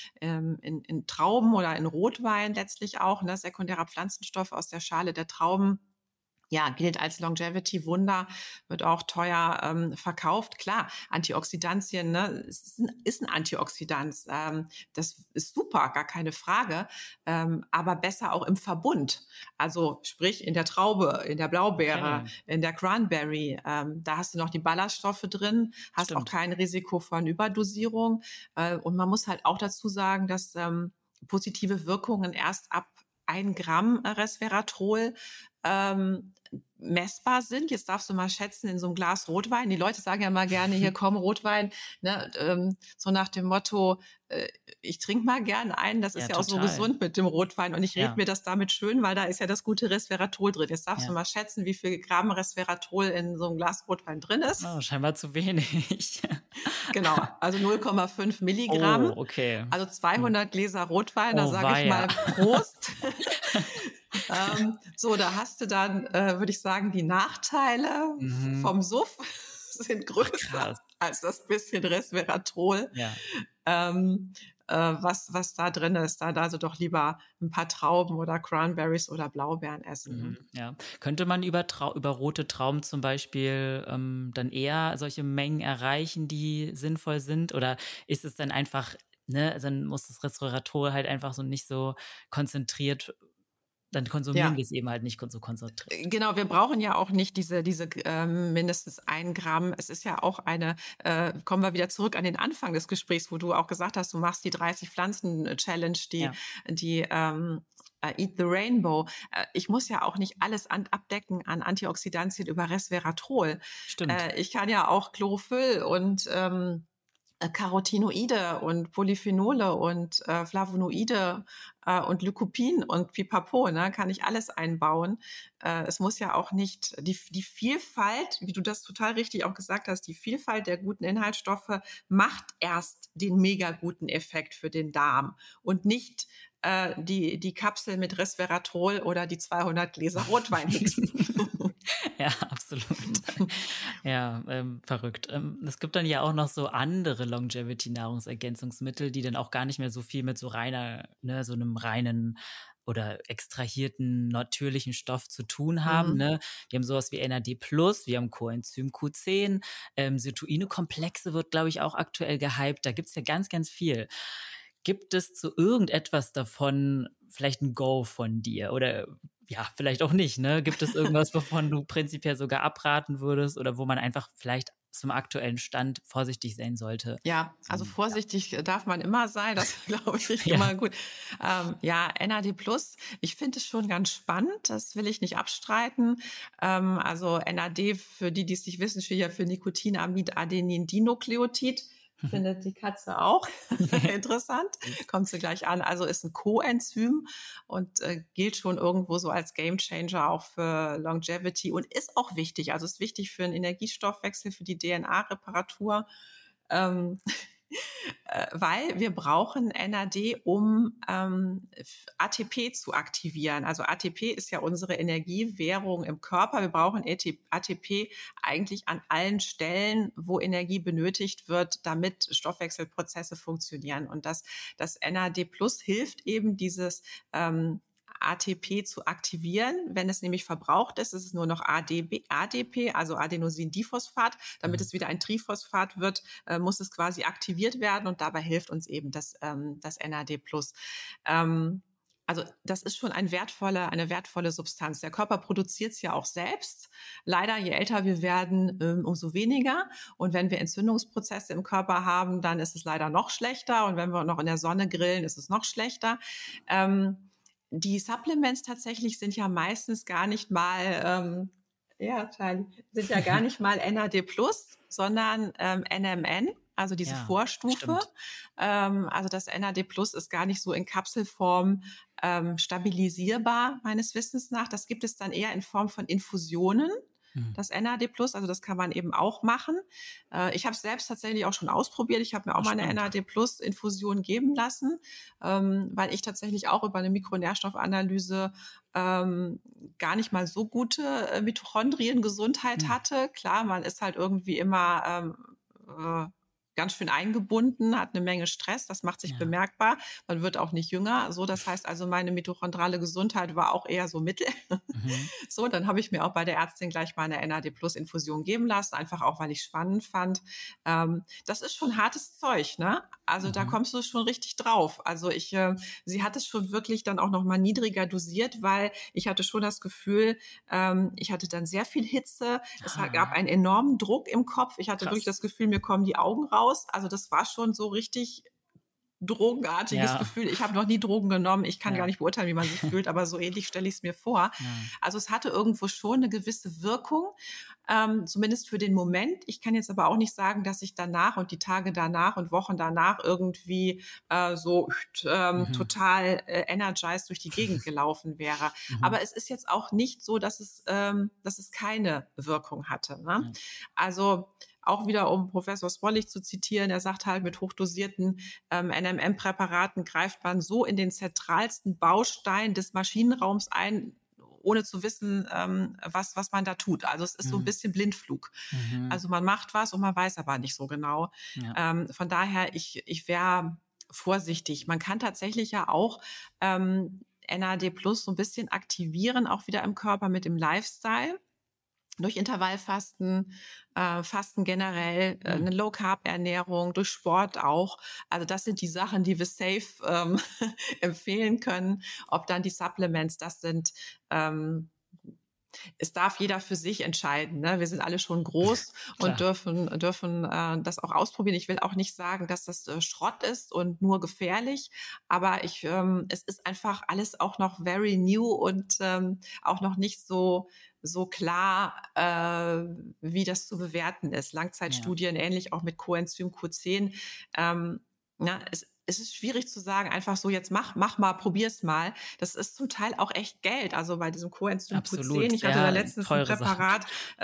in Trauben oder in Rotwein letztlich auch, ne? Sekundärer Pflanzenstoff aus der Schale der Trauben. Ja, gilt als Longevity-Wunder, wird auch teuer verkauft. Klar, Antioxidantien, ne, ist ein Antioxidant. Das ist super, gar keine Frage. Aber besser auch im Verbund. Also sprich in der Traube, in der Blaubeere, Okay, in der Cranberry. Da hast du noch die Ballaststoffe drin, hast auch stimmt. kein Risiko von Überdosierung. Und man muss halt auch dazu sagen, dass positive Wirkungen erst ab 1 Gramm Resveratrol messbar sind. Jetzt darfst du mal schätzen in so einem Glas Rotwein. Die Leute sagen ja mal gerne, hier komm Rotwein, ne, so nach dem Motto, ich trinke mal gern einen, das Ja, ist ja auch so total. gesund mit dem Rotwein und ich rede Ja, mir das damit schön, weil da ist ja das gute Resveratrol drin. Jetzt darfst du ja. mal schätzen, wie viel Gramm Resveratrol in so einem Glas Rotwein drin ist. Oh, scheinbar zu wenig. Genau, also 0,5 Milligramm, Oh, okay. also Hm. 200 Gläser Rotwein, da Oh, sage ich weia. mal Prost. So, da hast du dann, würde ich sagen, die Nachteile Mhm. vom Suff sind Ach, größer krass. als das bisschen Resveratrol, Ja. ähm, was da drin ist. Da also doch lieber ein paar Trauben oder Cranberries oder Blaubeeren essen, ne? Mhm, ja. Könnte man über rote Trauben zum Beispiel, dann eher solche Mengen erreichen, die sinnvoll sind? Oder ist es dann einfach, ne, dann muss das Resveratrol halt einfach so nicht so konzentriert, dann konsumieren Ja. wir es eben halt nicht so konzentriert. Genau, wir brauchen ja auch nicht mindestens 1 Gramm. Es ist ja auch kommen wir wieder zurück an den Anfang des Gesprächs, wo du auch gesagt hast, du machst die 30 Pflanzen-Challenge, Ja, die Eat the Rainbow. Ich muss ja auch nicht alles abdecken an Antioxidantien über Resveratrol. stimmt. Ich kann ja auch Chlorophyll und Carotinoide und Polyphenole und Flavonoide und Lycopin und Pipapo, ne, kann ich alles einbauen. Es muss ja auch nicht die Vielfalt, wie du das total richtig auch gesagt hast, die Vielfalt der guten Inhaltsstoffe macht erst den mega guten Effekt für den Darm und nicht die Kapsel mit Resveratrol oder die 200 Gläser Rotwein hinksen. Ja, absolut. Ja, verrückt. Es gibt dann ja auch noch so andere Longevity-Nahrungsergänzungsmittel, die dann auch gar nicht mehr so viel mit so reiner, ne, so einem reinen oder extrahierten natürlichen Stoff zu tun haben, Mhm. ne? Wir haben sowas wie NAD+, wir haben Coenzym Q10, Sirtuine-Komplexe wird, glaube ich, auch aktuell gehypt. Da gibt's ja ganz, ganz viel. Gibt es zu irgendetwas davon vielleicht ein Go von dir? Oder ja, vielleicht auch nicht, ne? Gibt es irgendwas, wovon du prinzipiell sogar abraten würdest oder wo man einfach vielleicht zum aktuellen Stand vorsichtig sein sollte? Ja, also Ja. vorsichtig darf man immer sein, das glaube ich Ja. immer gut. Ja, NAD+, ich finde es schon ganz spannend, das will ich nicht abstreiten. Also NAD, für die, die es nicht wissen, steht ja für Nicotinamid Adenin Dinukleotid. Findet die Katze auch interessant. Süß. Kommt sie gleich an. Also ist ein Coenzym und gilt schon irgendwo so als Gamechanger auch für Longevity und ist auch wichtig. Also ist wichtig für den Energiestoffwechsel, für die DNA-Reparatur. Ähm, weil wir brauchen NAD, um ATP zu aktivieren. Also ATP ist ja unsere Energiewährung im Körper. Wir brauchen ATP eigentlich an allen Stellen, wo Energie benötigt wird, damit Stoffwechselprozesse funktionieren. Und das NAD Plus hilft eben, dieses ATP zu aktivieren. Wenn es nämlich verbraucht ist es nur noch ADP, also Adenosindiphosphat. Damit Mhm. es wieder ein Triphosphat wird, muss es quasi aktiviert werden und dabei hilft uns eben das NAD+. Also das ist schon eine wertvolle Substanz. Der Körper produziert es ja auch selbst. Leider, je älter wir werden, umso weniger. Und wenn wir Entzündungsprozesse im Körper haben, dann ist es leider noch schlechter. Und wenn wir noch in der Sonne grillen, ist es noch schlechter. Die Supplements tatsächlich sind ja meistens gar nicht mal, ja, Charlie, sind ja gar nicht mal NAD+, sondern NMN, also diese Ja, Vorstufe. stimmt. Also das NAD+ ist gar nicht so in Kapselform stabilisierbar, meines Wissens nach. Das gibt es dann eher in Form von Infusionen. Mhm. Das NAD+, also das kann man eben auch machen. Ich habe es selbst tatsächlich auch schon ausprobiert. Ich habe mir auch Ah, mal eine spannend. NAD+-Infusion geben lassen, weil ich tatsächlich auch über eine Mikronährstoffanalyse gar nicht mal so gute Mitochondriengesundheit Mhm. hatte. Klar, man ist halt irgendwie immer ganz schön eingebunden, hat eine Menge Stress, das macht sich Ja. bemerkbar. Man wird auch nicht jünger. So, das heißt also, meine mitochondrale Gesundheit war auch eher so mittel. Mhm. So, dann habe ich mir auch bei der Ärztin gleich mal eine NAD+-Infusion geben lassen, einfach auch, weil ich spannend fand. Das ist schon hartes Zeug, ne? Also da Mhm. kommst du schon richtig drauf. Also sie hat es schon wirklich dann auch noch mal niedriger dosiert, weil ich hatte schon das Gefühl, ich hatte dann sehr viel Hitze. Es gab Ah, einen enormen Druck im Kopf. Ich hatte wirklich krass. das Gefühl, mir kommen die Augen raus. Also das war schon so richtig drogenartiges Ja. Gefühl. Ich habe noch nie Drogen genommen. Ich kann gar Ja. nicht beurteilen, wie man sich fühlt, aber so ähnlich stelle ich es mir vor. Ja. Also es hatte irgendwo schon eine gewisse Wirkung, zumindest für den Moment. Ich kann jetzt aber auch nicht sagen, dass ich danach und die Tage danach und Wochen danach irgendwie Mhm. total energized durch die Gegend gelaufen wäre. Mhm. Aber es ist jetzt auch nicht so, dass es keine Wirkung hatte. Ne? Ja. Also auch wieder, um Professor Swollig zu zitieren, er sagt halt, mit hochdosierten NMM-Präparaten greift man so in den zentralsten Baustein des Maschinenraums ein, ohne zu wissen, was man da tut. Also es ist so ein Mhm. bisschen Blindflug. Mhm. Also man macht was und man weiß aber nicht so genau. Ja. Von daher, ich wäre vorsichtig. Man kann tatsächlich ja auch NAD Plus so ein bisschen aktivieren, auch wieder im Körper mit dem Lifestyle. Durch Intervallfasten, Fasten generell, Mhm. eine Low-Carb-Ernährung, durch Sport auch. Also das sind die Sachen, die wir safe empfehlen können. Ob dann die Supplements das sind, es darf jeder für sich entscheiden. Ne? Wir sind alle schon groß und Klar. dürfen das auch ausprobieren. Ich will auch nicht sagen, dass das Schrott ist und nur gefährlich, aber es ist einfach alles auch noch very new und auch noch nicht so klar, wie das zu bewerten ist. Ja. Langzeitstudien, ähnlich auch mit Coenzym Q10. Es ist schwierig zu sagen, einfach so, jetzt mach mal, probier's mal. Das ist zum Teil auch echt Geld. Also bei diesem Coenzym Absolut. Q10, ich hatte da Sehr letztens ein teure Sache. Präparat,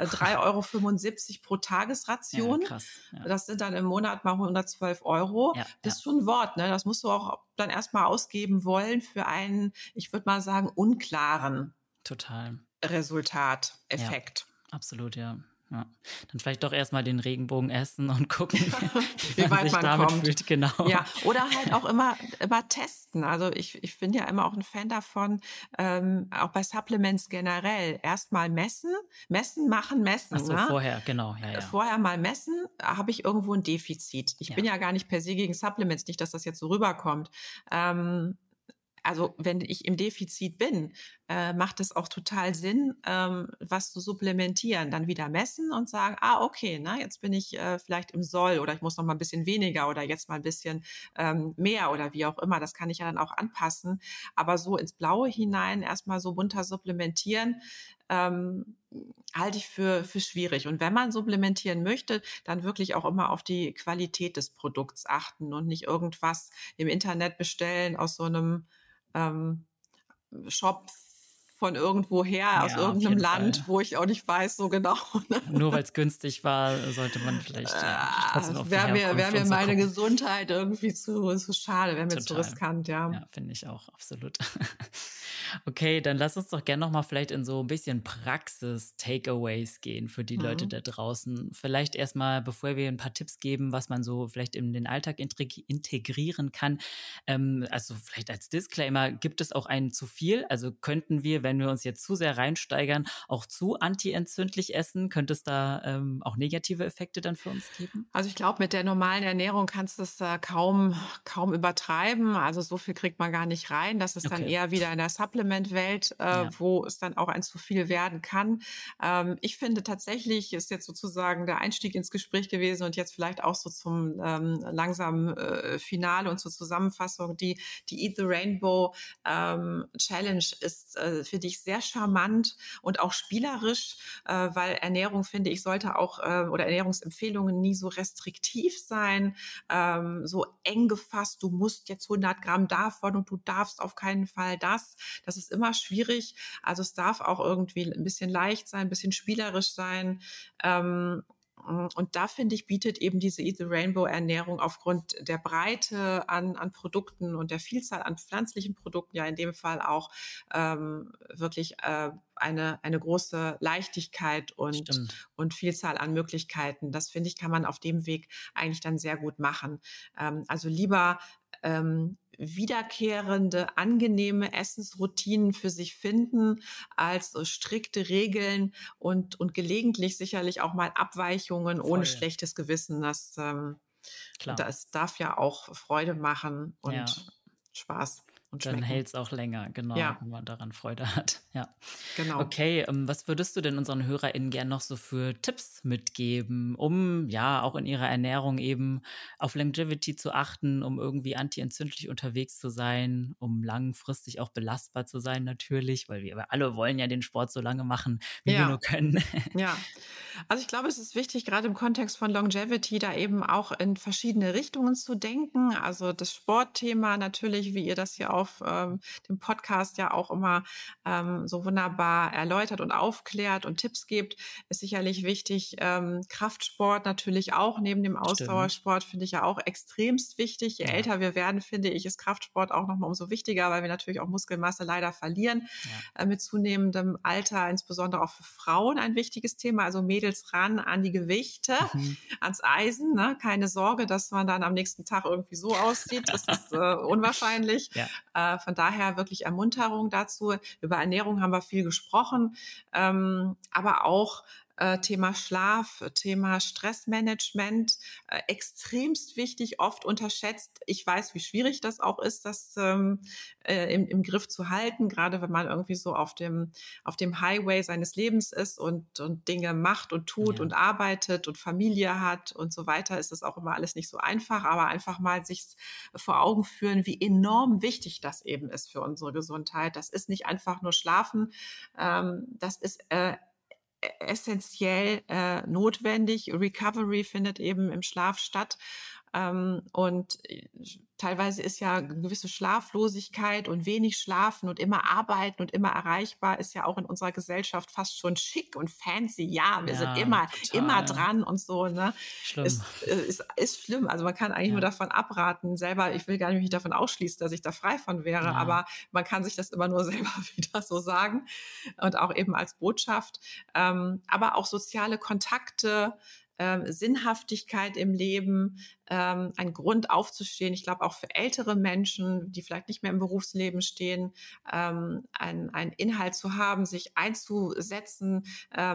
3,75 € pro Ja, Tagesration. krass. Ja. Das sind dann im Monat mal 112 €. Ja, Das ja, ist schon ein Wort, ne? Das musst du auch dann erstmal ausgeben wollen für einen, ich würde mal sagen, unklaren total. Resultat, Ja, Effekt. absolut, ja. Ja. Dann vielleicht doch erst mal den Regenbogen essen und gucken, wie Wie man weit sich man damit kommt. fühlt, genau. Ja, oder halt auch immer testen. Also ich bin ja immer auch ein Fan davon, auch bei Supplements generell, erst mal messen, machen, Ach messen, so, ne? vorher, genau, ja, ja. Vorher mal messen, habe ich irgendwo ein Defizit. Ich bin Ja, ja gar nicht per se gegen Supplements, nicht, dass das jetzt so rüberkommt. Ähm, also wenn ich im Defizit bin, macht es auch total Sinn, was zu supplementieren, dann wieder messen und sagen, okay, na, jetzt bin ich vielleicht im Soll oder ich muss noch mal ein bisschen weniger oder jetzt mal ein bisschen mehr oder wie auch immer. Das kann ich ja dann auch anpassen. Aber so ins Blaue hinein erstmal so munter supplementieren, ähm, halte ich für schwierig. Und wenn man supplementieren möchte, dann wirklich auch immer auf die Qualität des Produkts achten und nicht irgendwas im Internet bestellen aus so einem ähm, Shop von irgendwoher, aus ja, auf irgendeinem jeden Land, Fall. wo ich auch nicht weiß so genau. Ne? Nur weil es günstig war, sollte man vielleicht, ja, trotzdem auf die Wär Herkunft mir und so meine gucken. Gesundheit irgendwie zu schade, wäre mir zu Total. riskant, ja. Ja, finde ich auch, absolut. Okay, dann lass uns doch gerne noch mal vielleicht in so ein bisschen Praxis-Takeaways gehen für die Leute Mhm. da draußen. Vielleicht erst mal, bevor wir ein paar Tipps geben, was man so vielleicht in den Alltag integrieren kann. Also, vielleicht als Disclaimer, gibt es auch ein zu viel? Also, könnten wir, wenn wir uns jetzt zu sehr reinsteigern, auch zu antientzündlich essen? Könnte es da, auch negative Effekte dann für uns geben? Also ich glaube, mit der normalen Ernährung kannst du es kaum übertreiben. Also so viel kriegt man gar nicht rein. Das ist dann Okay, eher wieder in der Supplement-Welt, ja. wo es dann auch ein zu viel werden kann. Ich finde tatsächlich, ist jetzt sozusagen der Einstieg ins Gespräch gewesen und jetzt vielleicht auch so zum langsamen Finale und zur Zusammenfassung. Die Eat the Rainbow Challenge ist, finde ich, sehr charmant und auch spielerisch, weil Ernährung, finde ich, sollte auch oder Ernährungsempfehlungen nie so restriktiv sein, so eng gefasst, du musst jetzt 100 Gramm davon und du darfst auf keinen Fall das. Das ist immer schwierig. Also es darf auch irgendwie ein bisschen leicht sein, ein bisschen spielerisch sein. Und da finde ich, bietet eben diese Eat the Rainbow Ernährung aufgrund der Breite an Produkten und der Vielzahl an pflanzlichen Produkten, ja in dem Fall auch wirklich eine große Leichtigkeit Stimmt. und Vielzahl an Möglichkeiten. Das finde ich, kann man auf dem Weg eigentlich dann sehr gut machen. Also lieber wiederkehrende, angenehme Essensroutinen für sich finden, als so strikte Regeln und gelegentlich sicherlich auch mal Abweichungen ohne Voll, schlechtes Gewissen. klar. Das darf ja auch Freude machen Ja. und Spaß. und Dann schmecken. hält es auch länger, genau, Ja, wenn man daran Freude hat, ja. genau. Okay, was würdest du denn unseren HörerInnen gern noch so für Tipps mitgeben, um ja auch in ihrer Ernährung eben auf Longevity zu achten, um irgendwie antientzündlich unterwegs zu sein, um langfristig auch belastbar zu sein natürlich, weil wir alle wollen ja den Sport so lange machen, wie wir nur Ja. können. Ja, also ich glaube, es ist wichtig, gerade im Kontext von Longevity, da eben auch in verschiedene Richtungen zu denken. Also das Sportthema natürlich, wie ihr das hier auf dem Podcast ja auch immer so wunderbar erläutert und aufklärt und Tipps gebt, ist sicherlich wichtig. Kraftsport natürlich auch, neben dem Stimmt. Ausdauersport finde ich ja auch extremst wichtig. Je Ja, älter wir werden, finde ich, ist Kraftsport auch nochmal umso wichtiger, weil wir natürlich auch Muskelmasse leider verlieren ja, mit zunehmendem Alter, insbesondere auch für Frauen ein wichtiges Thema. Also Mädels ran an die Gewichte, mhm. ans Eisen. Ne? Keine Sorge, dass man dann am nächsten Tag irgendwie so aussieht. Das ist unwahrscheinlich. Ja, Von daher wirklich Ermunterung dazu. Über Ernährung haben wir viel gesprochen, aber auch Thema Schlaf, Thema Stressmanagement, extremst wichtig, oft unterschätzt. Ich weiß, wie schwierig das auch ist, das im Griff zu halten, gerade wenn man irgendwie so auf dem Highway seines Lebens ist und Dinge macht und tut ja, und arbeitet und Familie hat und so weiter, ist das auch immer alles nicht so einfach, aber einfach mal sich vor Augen führen, wie enorm wichtig das eben ist für unsere Gesundheit. Das ist nicht einfach nur Schlafen, das ist essentiell notwendig. Recovery findet eben im Schlaf statt. Und teilweise ist ja eine gewisse Schlaflosigkeit und wenig schlafen und immer arbeiten und immer erreichbar ist ja auch in unserer Gesellschaft fast schon schick und fancy. Ja, wir sind ja, immer total dran und so, ne? schlimm. Ist schlimm. Also man kann eigentlich nur Ja, davon abraten. Selber, ich will gar nicht mich davon ausschließen, dass ich da frei von wäre, ja. aber man kann sich das immer nur selber wieder so sagen und auch eben als Botschaft. Aber auch soziale Kontakte, Sinnhaftigkeit im Leben, ein Grund aufzustehen. Ich glaube auch für ältere Menschen, die vielleicht nicht mehr im Berufsleben stehen, ein Inhalt zu haben, sich einzusetzen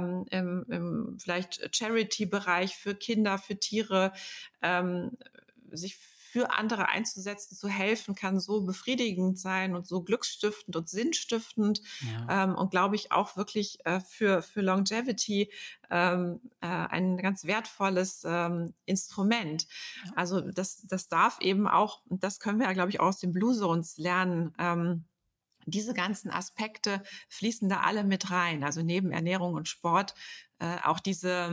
im vielleicht Charity-Bereich für Kinder, für Tiere, sich für andere einzusetzen, zu helfen, kann so befriedigend sein und so glücksstiftend und sinnstiftend Ja, und glaube ich auch wirklich für Longevity ein ganz wertvolles Instrument. ja, Also das darf eben auch, und das können wir ja, glaube ich, auch aus den Blue Zones lernen, diese ganzen Aspekte fließen da alle mit rein. Also neben Ernährung und Sport auch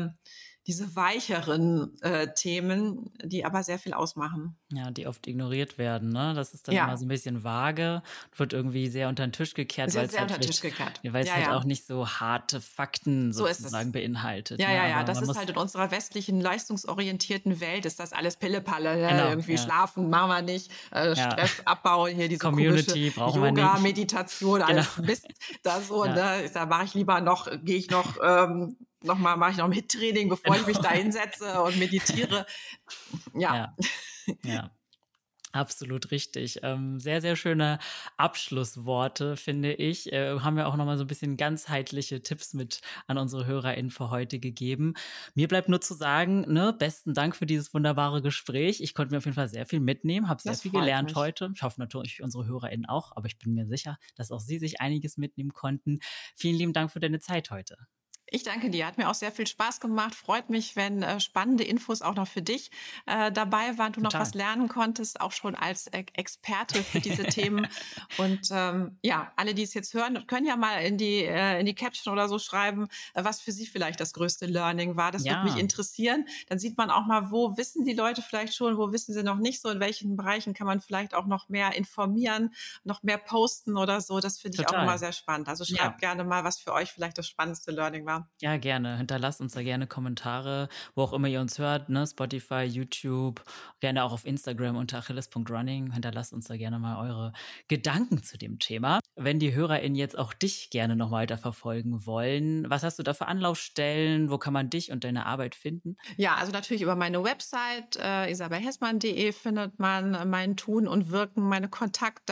diese weicheren Themen, die aber sehr viel ausmachen. ja, die oft ignoriert werden, ne? Das ist dann immer so Ja, 'n bisschen vage, wird irgendwie sehr unter 'n Tisch gekehrt, sehr, weil's sehr halt unter den Tisch vielleicht gekehrt. ja, weil's Ja, halt auch ja, nicht so harte Fakten so ist es. sozusagen beinhaltet, Ja, ne? ja, ja, Aber das man ist muss halt in unserer westlichen, leistungsorientierten Welt ist das alles Pillepalle, ne? genau, Irgendwie ja, schlafen machen wir nicht, ja. Stress abbauen, hier diese komische Community brauchen wir Yoga, nicht. Meditation, Genau, alles Mist, da so, ja, ne? Da mache ich lieber noch, gehe ich noch mal, mache ich noch ein HIIT-Training, bevor ich mich genau. da hinsetze und meditiere. Ja, Ja, ja. Absolut richtig. Sehr, sehr schöne Abschlussworte, finde ich. Haben wir auch noch mal so ein bisschen ganzheitliche Tipps mit an unsere HörerInnen für heute gegeben. Mir bleibt nur zu sagen, ne, besten Dank für dieses wunderbare Gespräch. Ich konnte mir auf jeden Fall sehr viel mitnehmen, habe sehr das viel freut gelernt mich. heute. Ich hoffe natürlich unsere HörerInnen auch, aber ich bin mir sicher, dass auch sie sich einiges mitnehmen konnten. Vielen lieben Dank für deine Zeit heute. Ich danke dir. Hat mir auch sehr viel Spaß gemacht. Freut mich, wenn spannende Infos auch noch für dich dabei waren, du noch was Total. lernen konntest, auch schon als Experte für diese Themen. Und ja, alle, die es jetzt hören, können ja mal in die Caption oder so schreiben, was für sie vielleicht das größte Learning war. Das würde mich Ja, interessieren. Dann sieht man auch mal, wo wissen die Leute vielleicht schon, wo wissen sie noch nicht so, in welchen Bereichen kann man vielleicht auch noch mehr informieren, noch mehr posten oder so. Das finde ich auch immer total. sehr spannend. Also Ja. schreibt gerne mal, was für euch vielleicht das spannendste Learning war. Ja, gerne. Hinterlasst uns da gerne Kommentare, wo auch immer ihr uns hört, ne? Spotify, YouTube, gerne auch auf Instagram unter achilles.running. Hinterlasst uns da gerne mal eure Gedanken zu dem Thema. Wenn die HörerInnen jetzt auch dich gerne noch weiter verfolgen wollen, was hast du da für Anlaufstellen? Wo kann man dich und deine Arbeit finden? Ja, also natürlich über meine Website isabelhessmann.de findet man mein Tun und Wirken, meine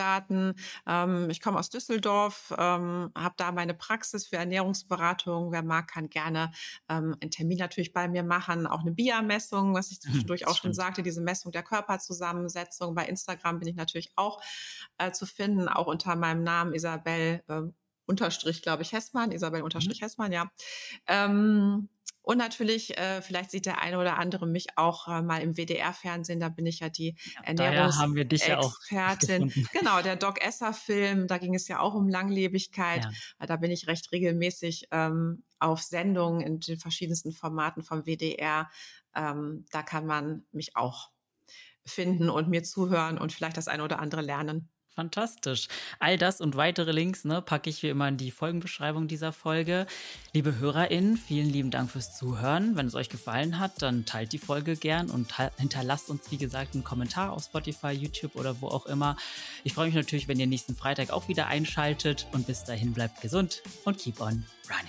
Kontaktdaten. Ich komme aus Düsseldorf, habe da meine Praxis für Ernährungsberatung. Wer mag, kann gerne einen Termin natürlich bei mir machen, auch eine BIA-Messung, was ich zwischendurch auch schon sagte, diese Messung der Körperzusammensetzung. Bei Instagram bin ich natürlich auch zu finden, auch unter meinem Namen Isabel Unterstrich, glaube ich, Hessmann, Isabel Unterstrich Hessmann, ja. Und natürlich, vielleicht sieht der eine oder andere mich auch mal im WDR-Fernsehen, da bin ich ja die daher haben wir dich ja auch Ernährungsexpertin. gefunden. Genau, der Doc Esser-Film, da ging es ja auch um Langlebigkeit. Ja. Da bin ich recht regelmäßig auf Sendungen in den verschiedensten Formaten vom WDR. Da kann man mich auch finden und mir zuhören und vielleicht das eine oder andere lernen. Fantastisch. All das und weitere Links packe ich wie immer in die Folgenbeschreibung dieser Folge. Liebe HörerInnen, vielen lieben Dank fürs Zuhören. Wenn es euch gefallen hat, dann teilt die Folge gern und hinterlasst uns, wie gesagt, einen Kommentar auf Spotify, YouTube oder wo auch immer. Ich freue mich natürlich, wenn ihr nächsten Freitag auch wieder einschaltet und bis dahin bleibt gesund und keep on running.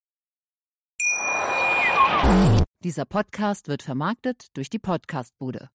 Dieser Podcast wird vermarktet durch die Podcast-Bude.